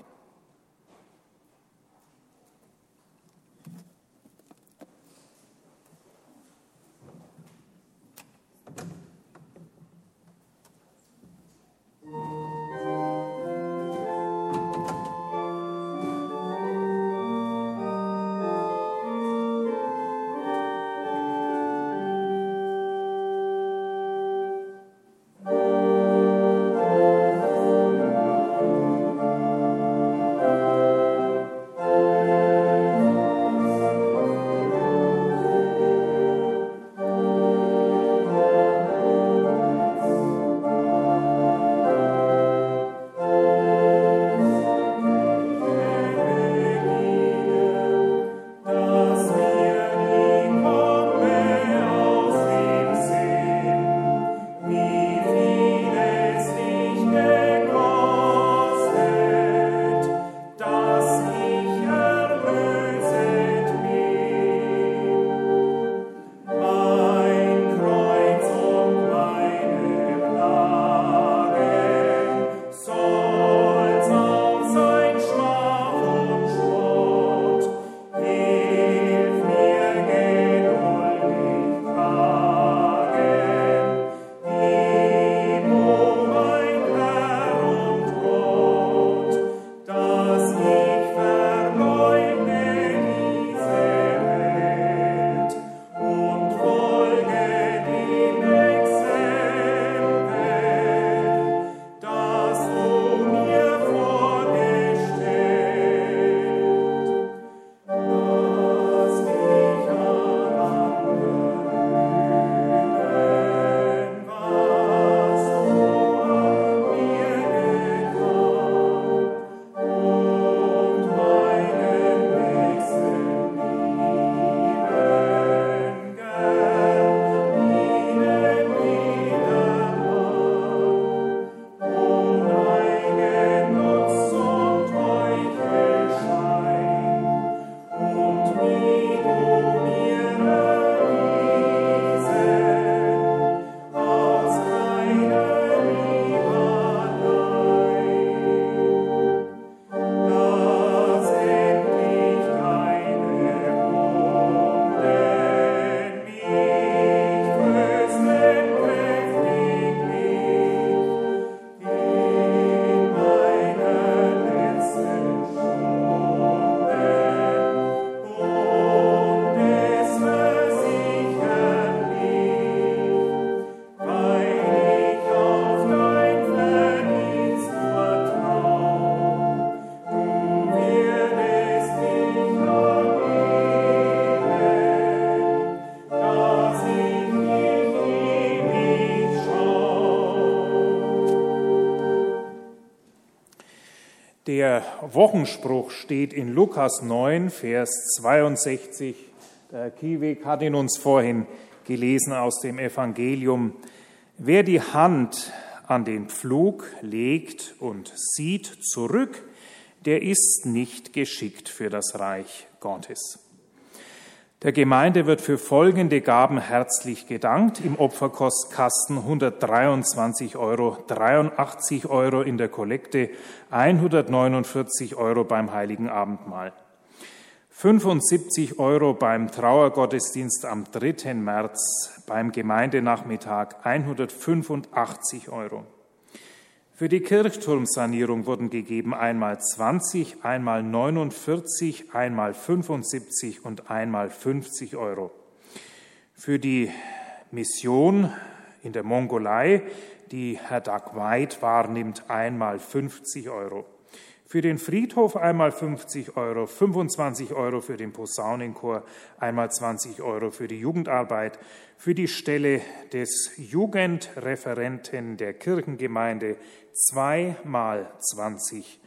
Speaker 1: Der Wochenspruch steht in Lukas neun, Vers zweiundsechzig. Der Herr Kieweg hat ihn uns vorhin gelesen aus dem Evangelium. Wer die Hand an den Pflug legt und sieht zurück, der ist nicht geschickt für das Reich Gottes. Der Gemeinde wird für folgende Gaben herzlich gedankt. Im Opferkasten hundertdreiundzwanzig Euro, dreiundachtzig Euro in der Kollekte, hundertneunundvierzig Euro beim Heiligen Abendmahl, fünfundsiebzig Euro beim Trauergottesdienst am dritten März, beim Gemeindenachmittag hundertfünfundachtzig Euro. Für die Kirchturmsanierung wurden gegeben einmal zwanzig, einmal neunundvierzig, einmal fünfundsiebzig und einmal fünfzig Euro. Für die Mission in der Mongolei, die Herr Dag White wahrnimmt, einmal fünfzig Euro. Für den Friedhof einmal fünfzig Euro, fünfundzwanzig Euro für den Posaunenchor, einmal zwanzig Euro für die Jugendarbeit, für die Stelle des Jugendreferenten der Kirchengemeinde zweimal zwanzig,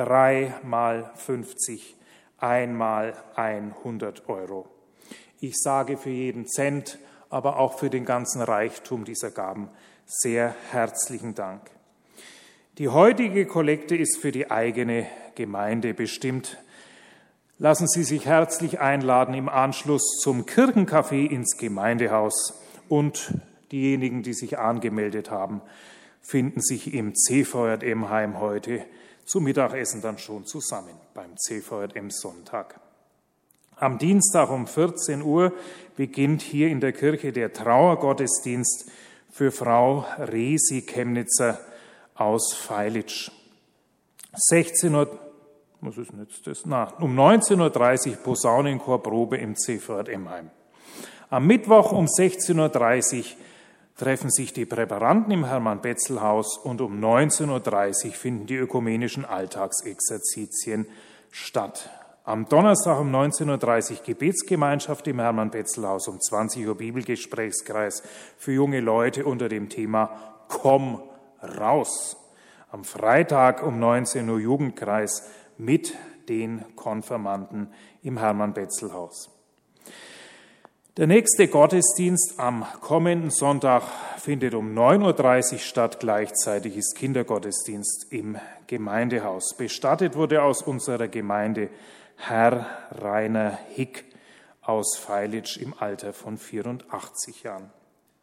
Speaker 1: dreimal fünfzig, einmal hundert Euro. Ich sage für jeden Cent, aber auch für den ganzen Reichtum dieser Gaben sehr herzlichen Dank. Die heutige Kollekte ist für die eigene Gemeinde bestimmt. Lassen Sie sich herzlich einladen im Anschluss zum Kirchencafé ins Gemeindehaus. Und diejenigen, die sich angemeldet haben, finden sich im C V J M-Heim heute zum Mittagessen dann schon zusammen beim C V J M-Sonntag. Am Dienstag um vierzehn Uhr beginnt hier in der Kirche der Trauergottesdienst für Frau Resi Chemnitzer aus Feilitsch. sechzehn Uhr, was ist denn jetzt das? Na, um neunzehn Uhr dreißig Posaunenchorprobe im C V J M-Heim. Am Mittwoch um sechzehn Uhr dreißig treffen sich die Präparanten im Hermann-Betzel-Haus und um neunzehn Uhr dreißig finden die ökumenischen Alltagsexerzitien statt. Am Donnerstag um neunzehn Uhr dreißig Gebetsgemeinschaft im Hermann-Betzel-Haus, um zwanzig Uhr Bibelgesprächskreis für junge Leute unter dem Thema Komm raus. Am Freitag um neunzehn Uhr Jugendkreis mit den Konfirmanden im Hermann-Betzel-Haus. Der nächste Gottesdienst am kommenden Sonntag findet um neun Uhr dreißig statt. Gleichzeitig ist Kindergottesdienst im Gemeindehaus. Bestattet wurde aus unserer Gemeinde Herr Rainer Hick aus Feilitsch im Alter von vierundachtzig Jahren.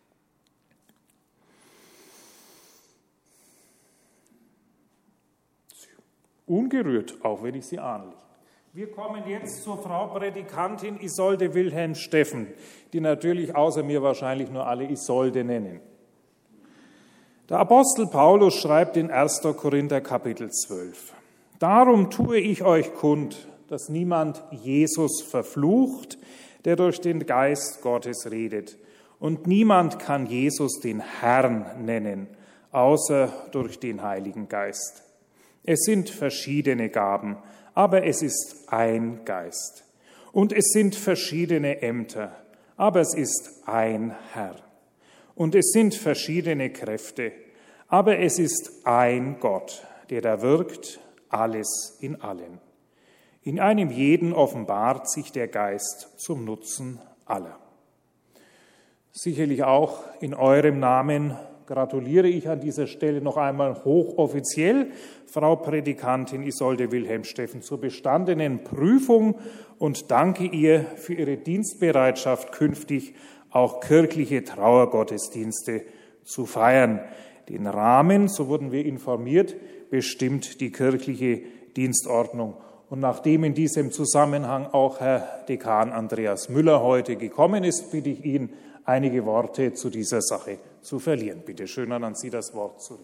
Speaker 1: Ungerührt, auch wenn ich sie ahnlich. Wir kommen jetzt zur Frau Prädikantin Isolde Wilhelm Steffen, die natürlich außer mir wahrscheinlich nur alle Isolde nennen. Der Apostel Paulus schreibt in erster Korinther Kapitel zwölf: Darum tue ich euch kund, dass niemand Jesus verflucht, der durch den Geist Gottes redet. Und niemand kann Jesus den Herrn nennen, außer durch den Heiligen Geist. Es sind verschiedene Gaben, aber es ist ein Geist. Und es sind verschiedene Ämter, aber es ist ein Herr. Und es sind verschiedene Kräfte, aber es ist ein Gott, der da wirkt, alles in allen. In einem jeden offenbart sich der Geist zum Nutzen aller. Sicherlich auch in eurem Namen gratuliere ich an dieser Stelle noch einmal hochoffiziell Frau Prädikantin Isolde Wilhelm Steffen zur bestandenen Prüfung und danke ihr für ihre Dienstbereitschaft, künftig auch kirchliche Trauergottesdienste zu feiern. Den Rahmen, so wurden wir informiert, bestimmt die kirchliche Dienstordnung. Und nachdem in diesem Zusammenhang auch Herr Dekan Andreas Müller heute gekommen ist, bitte ich ihn, einige Worte zu dieser Sache zu verlieren. Bitte schön, an Sie das Wort zurück.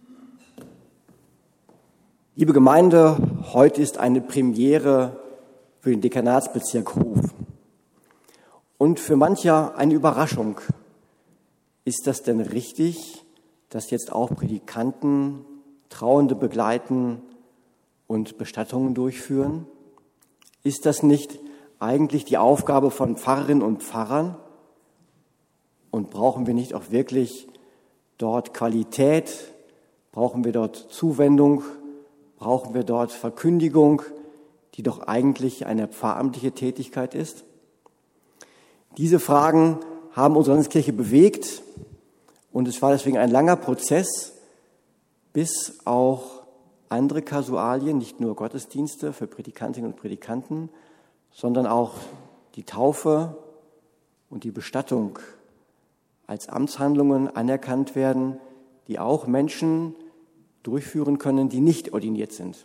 Speaker 3: Liebe Gemeinde, heute ist eine Premiere für den Dekanatsbezirk Hof. Und für mancher eine Überraschung. Ist das denn richtig, dass jetzt auch Predikanten Trauernde begleiten und Bestattungen durchführen? Ist das nicht eigentlich die Aufgabe von Pfarrerinnen und Pfarrern? Und brauchen wir nicht auch wirklich dort Qualität? Brauchen wir dort Zuwendung? Brauchen wir dort Verkündigung, die doch eigentlich eine pfarramtliche Tätigkeit ist? Diese Fragen haben unsere Landeskirche bewegt und es war deswegen ein langer Prozess, bis auch andere Kasualien, nicht nur Gottesdienste für Predikantinnen und Predikanten, sondern auch die Taufe und die Bestattung als Amtshandlungen anerkannt werden, die auch Menschen durchführen können, die nicht ordiniert sind.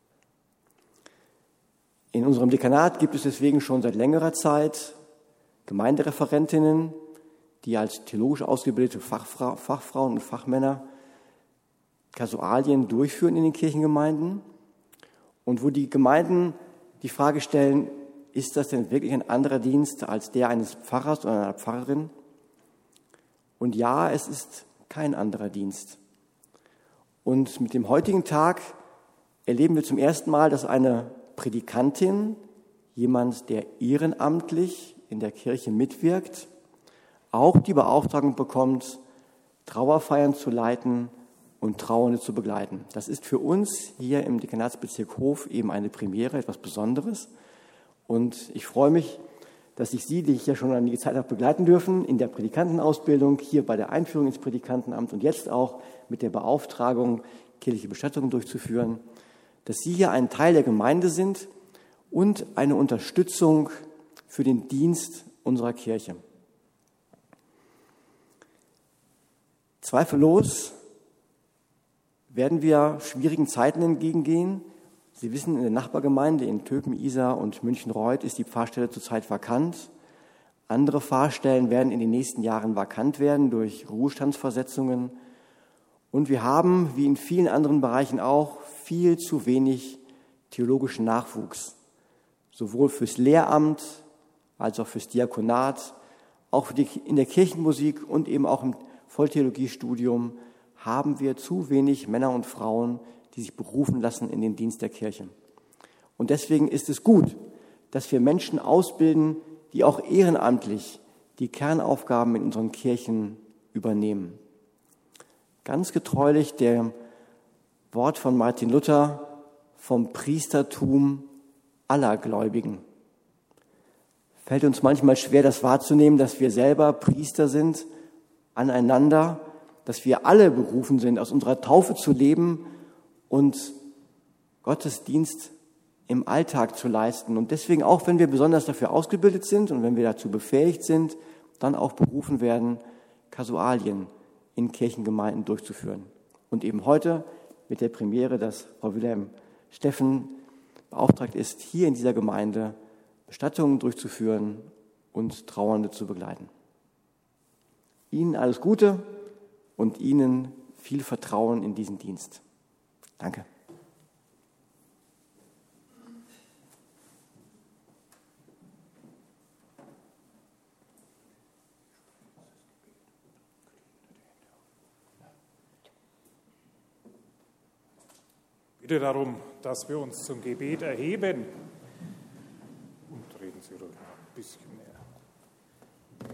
Speaker 3: In unserem Dekanat gibt es deswegen schon seit längerer Zeit Gemeindereferentinnen, die als theologisch ausgebildete Fachfra- Fachfrauen und Fachmänner Kasualien durchführen in den Kirchengemeinden und wo die Gemeinden die Frage stellen, ist das denn wirklich ein anderer Dienst als der eines Pfarrers oder einer Pfarrerin? Und ja, es ist kein anderer Dienst. Und mit dem heutigen Tag erleben wir zum ersten Mal, dass eine Predikantin, jemand, der ehrenamtlich in der Kirche mitwirkt, auch die Beauftragung bekommt, Trauerfeiern zu leiten und Trauernde zu begleiten. Das ist für uns hier im Dekanatsbezirk Hof eben eine Premiere, etwas Besonderes. Und ich freue mich, dass ich Sie, die ich ja schon einige Zeit habe begleiten dürfen, in der Predikantenausbildung, hier bei der Einführung ins Predikantenamt und jetzt auch mit der Beauftragung, kirchliche Bestattungen durchzuführen, dass Sie hier ein Teil der Gemeinde sind und eine Unterstützung für den Dienst unserer Kirche. Zweifellos werden wir schwierigen Zeiten entgegengehen. Sie wissen, in der Nachbargemeinde in Töpen, Isar und München-Reuth ist die Pfarrstelle zurzeit vakant. Andere Pfarrstellen werden in den nächsten Jahren vakant werden durch Ruhestandsversetzungen. Und wir haben, wie in vielen anderen Bereichen auch, viel zu wenig theologischen Nachwuchs. Sowohl fürs Lehramt als auch fürs Diakonat, auch für die, in der Kirchenmusik und eben auch im Volltheologiestudium haben wir zu wenig Männer und Frauen, die sich berufen lassen in den Dienst der Kirche. Und deswegen ist es gut, dass wir Menschen ausbilden, die auch ehrenamtlich die Kernaufgaben in unseren Kirchen übernehmen. Ganz getreulich dem Wort von Martin Luther vom Priestertum aller Gläubigen. Fällt uns manchmal schwer, das wahrzunehmen, dass wir selber Priester sind, aneinander, dass wir alle berufen sind, aus unserer Taufe zu leben und Gottesdienst im Alltag zu leisten. Und deswegen auch, wenn wir besonders dafür ausgebildet sind und wenn wir dazu befähigt sind, dann auch berufen werden, Kasualien in Kirchengemeinden durchzuführen. Und eben heute mit der Premiere, dass Frau Wilhelm Steffen beauftragt ist, hier in dieser Gemeinde Bestattungen durchzuführen und Trauernde zu begleiten. Ihnen alles Gute und Ihnen viel Vertrauen in diesen Dienst. Danke.
Speaker 1: Ich bitte darum, dass wir uns zum Gebet erheben. Und reden Sie ruhig noch ein bisschen mehr.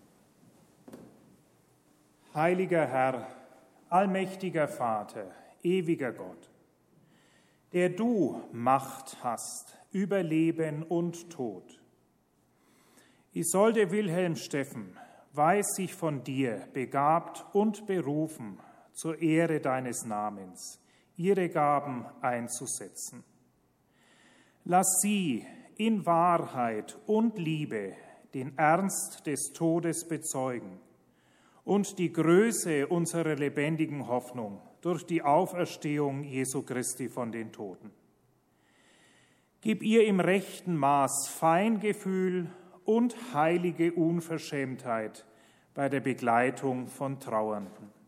Speaker 1: Heiliger Herr, allmächtiger Vater, ewiger Gott, der du Macht hast über Leben und Tod. Isolde Wilhelm Steffen weiß sich von dir begabt und berufen, zur Ehre deines Namens ihre Gaben einzusetzen. Lass sie in Wahrheit und Liebe den Ernst des Todes bezeugen und die Größe unserer lebendigen Hoffnung durch die Auferstehung Jesu Christi von den Toten. Gib ihr im rechten Maß Feingefühl und heilige Unverschämtheit bei der Begleitung von Trauernden.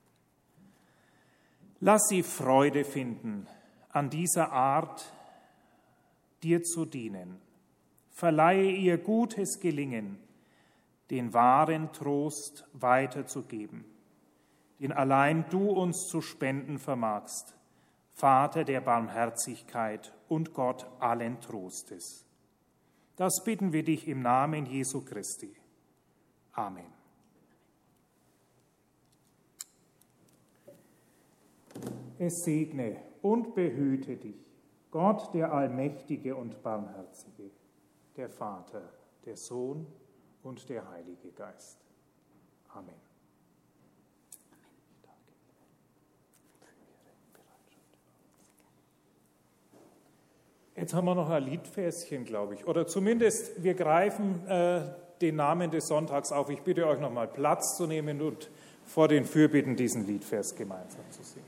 Speaker 1: Lass sie Freude finden, an dieser Art dir zu dienen. Verleihe ihr gutes Gelingen, den wahren Trost weiterzugeben, den allein du uns zu spenden vermagst, Vater der Barmherzigkeit und Gott allen Trostes. Das bitten wir dich im Namen Jesu Christi. Amen. Es segne und behüte dich, Gott, der Allmächtige und Barmherzige, der Vater, der Sohn und der Heilige Geist. Amen. Jetzt haben wir noch ein Liedverschen, glaube ich. Oder zumindest, wir greifen äh, den Namen des Sonntags auf. Ich bitte euch nochmal Platz zu nehmen und vor den Fürbitten diesen Liedvers gemeinsam zu singen.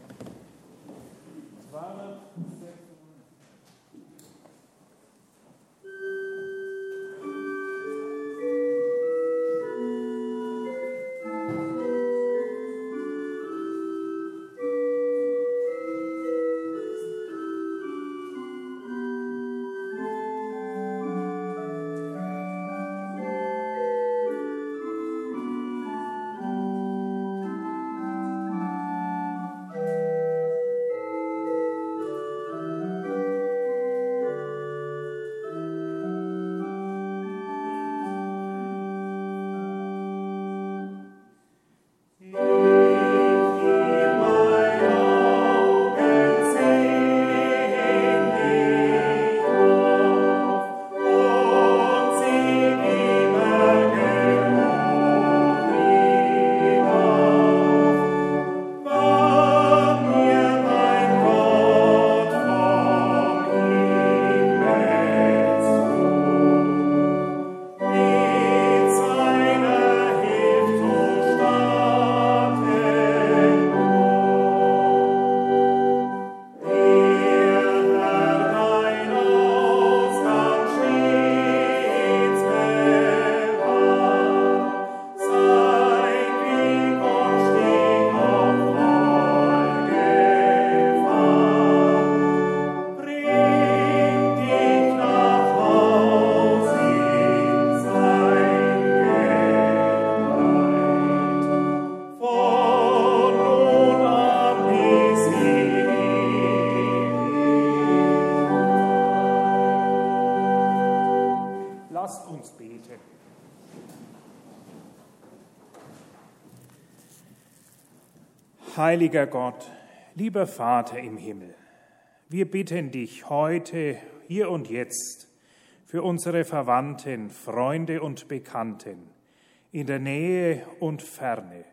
Speaker 1: Heiliger Gott, lieber Vater im Himmel, wir bitten dich heute, hier und jetzt, für unsere Verwandten, Freunde und Bekannten, in der Nähe und Ferne,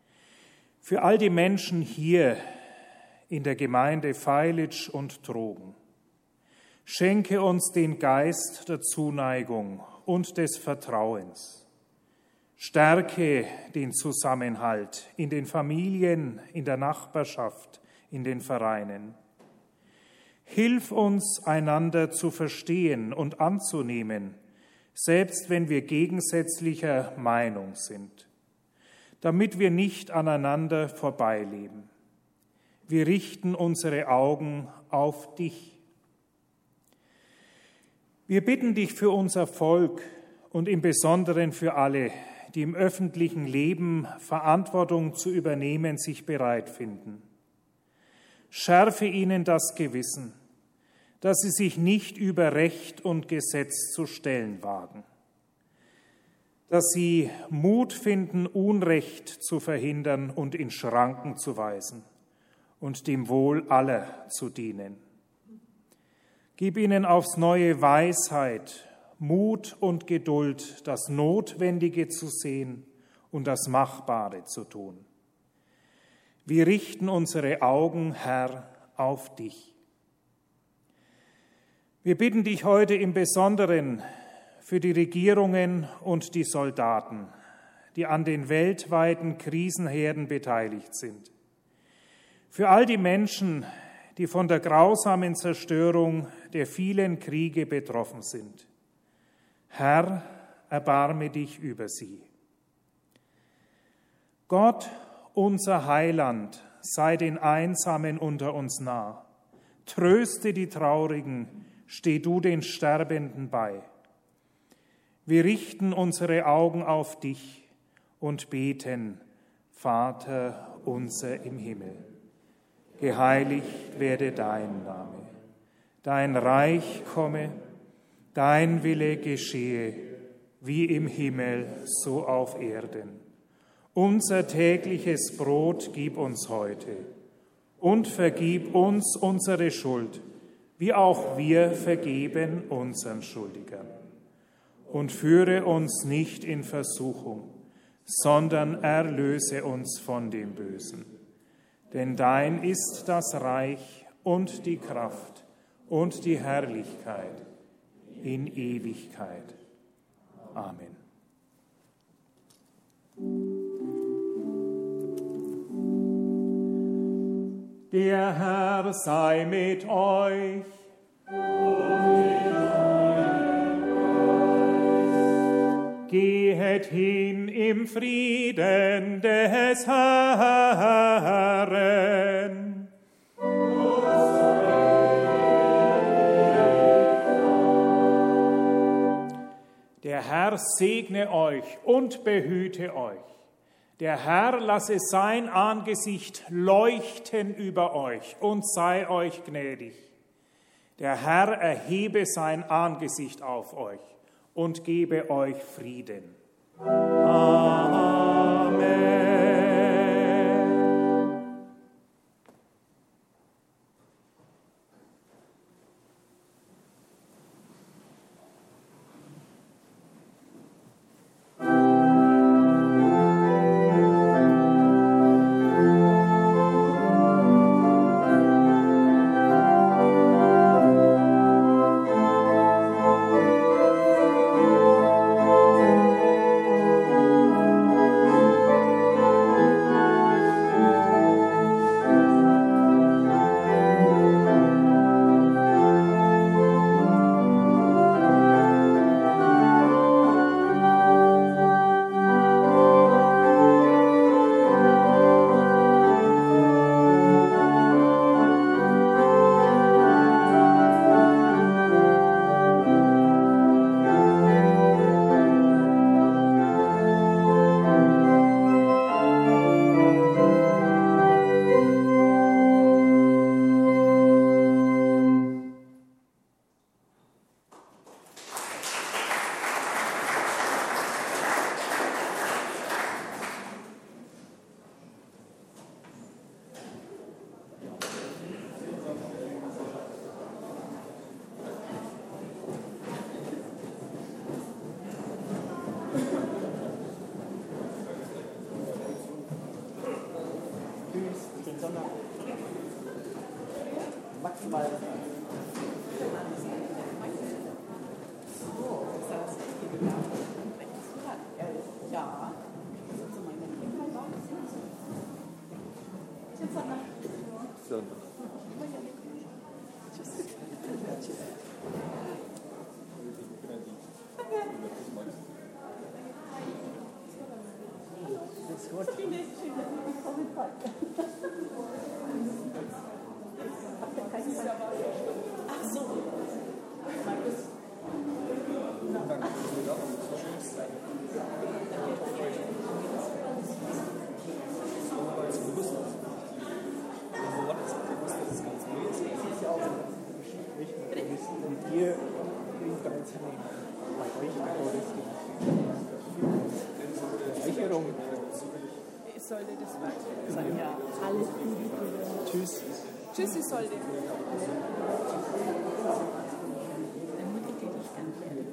Speaker 1: für all die Menschen hier in der Gemeinde Feilitsch und Trogen. Schenke uns den Geist der Zuneigung und des Vertrauens. Stärke den Zusammenhalt in den Familien, in der Nachbarschaft, in den Vereinen. Hilf uns, einander zu verstehen und anzunehmen, selbst wenn wir gegensätzlicher Meinung sind, damit wir nicht aneinander vorbeileben. Wir richten unsere Augen auf dich. Wir bitten dich für unser Volk und im Besonderen für alle, die im öffentlichen Leben Verantwortung zu übernehmen sich bereit finden. Schärfe ihnen das Gewissen, dass sie sich nicht über Recht und Gesetz zu stellen wagen, dass sie Mut finden, Unrecht zu verhindern und in Schranken zu weisen und dem Wohl aller zu dienen. Gib ihnen aufs Neue Weisheit, Mut und Geduld, das Notwendige zu sehen und das Machbare zu tun. Wir richten unsere Augen, Herr, auf dich. Wir bitten dich heute im Besonderen für die Regierungen und die Soldaten, die an den weltweiten Krisenherden beteiligt sind. Für all die Menschen, die von der grausamen Zerstörung der vielen Kriege betroffen sind. Herr, erbarme dich über sie. Gott, unser Heiland, sei den Einsamen unter uns nah. Tröste die Traurigen, steh du den Sterbenden bei. Wir richten unsere Augen auf dich und beten, Vater unser im Himmel. Geheiligt werde dein Name, dein Reich komme, dein Wille geschehe, wie im Himmel, so auf Erden. Unser tägliches Brot gib uns heute Und vergib uns unsere Schuld, wie auch wir vergeben unseren Schuldigern. Und führe uns nicht in Versuchung, sondern erlöse uns von dem Bösen. Denn dein ist das Reich und die Kraft und die Herrlichkeit in Ewigkeit. Amen. Der Herr sei mit euch. Gehet hin im Frieden des Herrn. Der Herr segne euch und behüte euch. Der Herr lasse sein Angesicht leuchten über euch und sei euch gnädig. Der Herr erhebe sein Angesicht auf euch und gebe euch Frieden. Amen.
Speaker 4: Isolde, das war ja alles Gute. Tschüss. Tschüss, Isolde. Dann Mutti, die dich ganz gerne.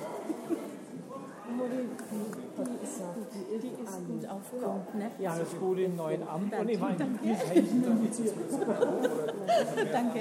Speaker 4: Die ist gut aufgekommen, ne?
Speaker 5: Ja, das ist gut im neuen Amt.
Speaker 4: Danke.
Speaker 5: Und ich meine,
Speaker 4: Danke.
Speaker 5: die Zeichen damit sie
Speaker 4: Danke.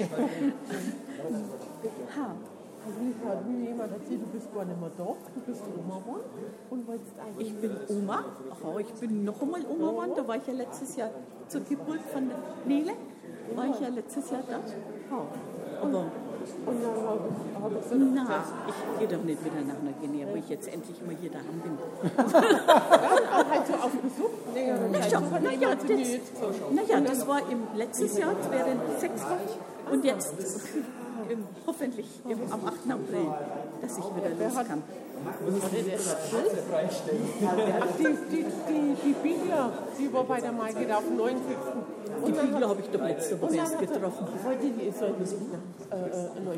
Speaker 4: Ha.
Speaker 6: Also ich habe mir jemand erzählt, du bist gar nicht mehr da, du bist Oma geworden und wolltest eigentlich...
Speaker 4: Ich bin Oma, oh, ich bin noch einmal Oma geworden, da war ich ja letztes Jahr zur Geburt von der Nele, war ich ja letztes Jahr da. Aber
Speaker 6: Und dann habe ich gesagt,
Speaker 4: na, ich gehe doch nicht wieder nach Neuguinea, wo ich jetzt endlich mal hier daheim bin.
Speaker 6: halt so auf Besuch, längere
Speaker 4: Na
Speaker 6: Zeit,
Speaker 4: ja,
Speaker 6: so von
Speaker 4: na ja,
Speaker 6: Monate
Speaker 4: das,
Speaker 6: nicht.
Speaker 4: na ja, das war im letztes Jahr, das wäre sechs Wochen und jetzt im, hoffentlich im, am achten April, dass ich wieder los kann.
Speaker 6: Ach, die, die, die, die Biblia, die war bei der Maike auf dem neunzigsten
Speaker 4: Die Biblia habe ich doch letzte Woche erst getroffen.
Speaker 6: Wollte die Isolde nicht nach äh, äh,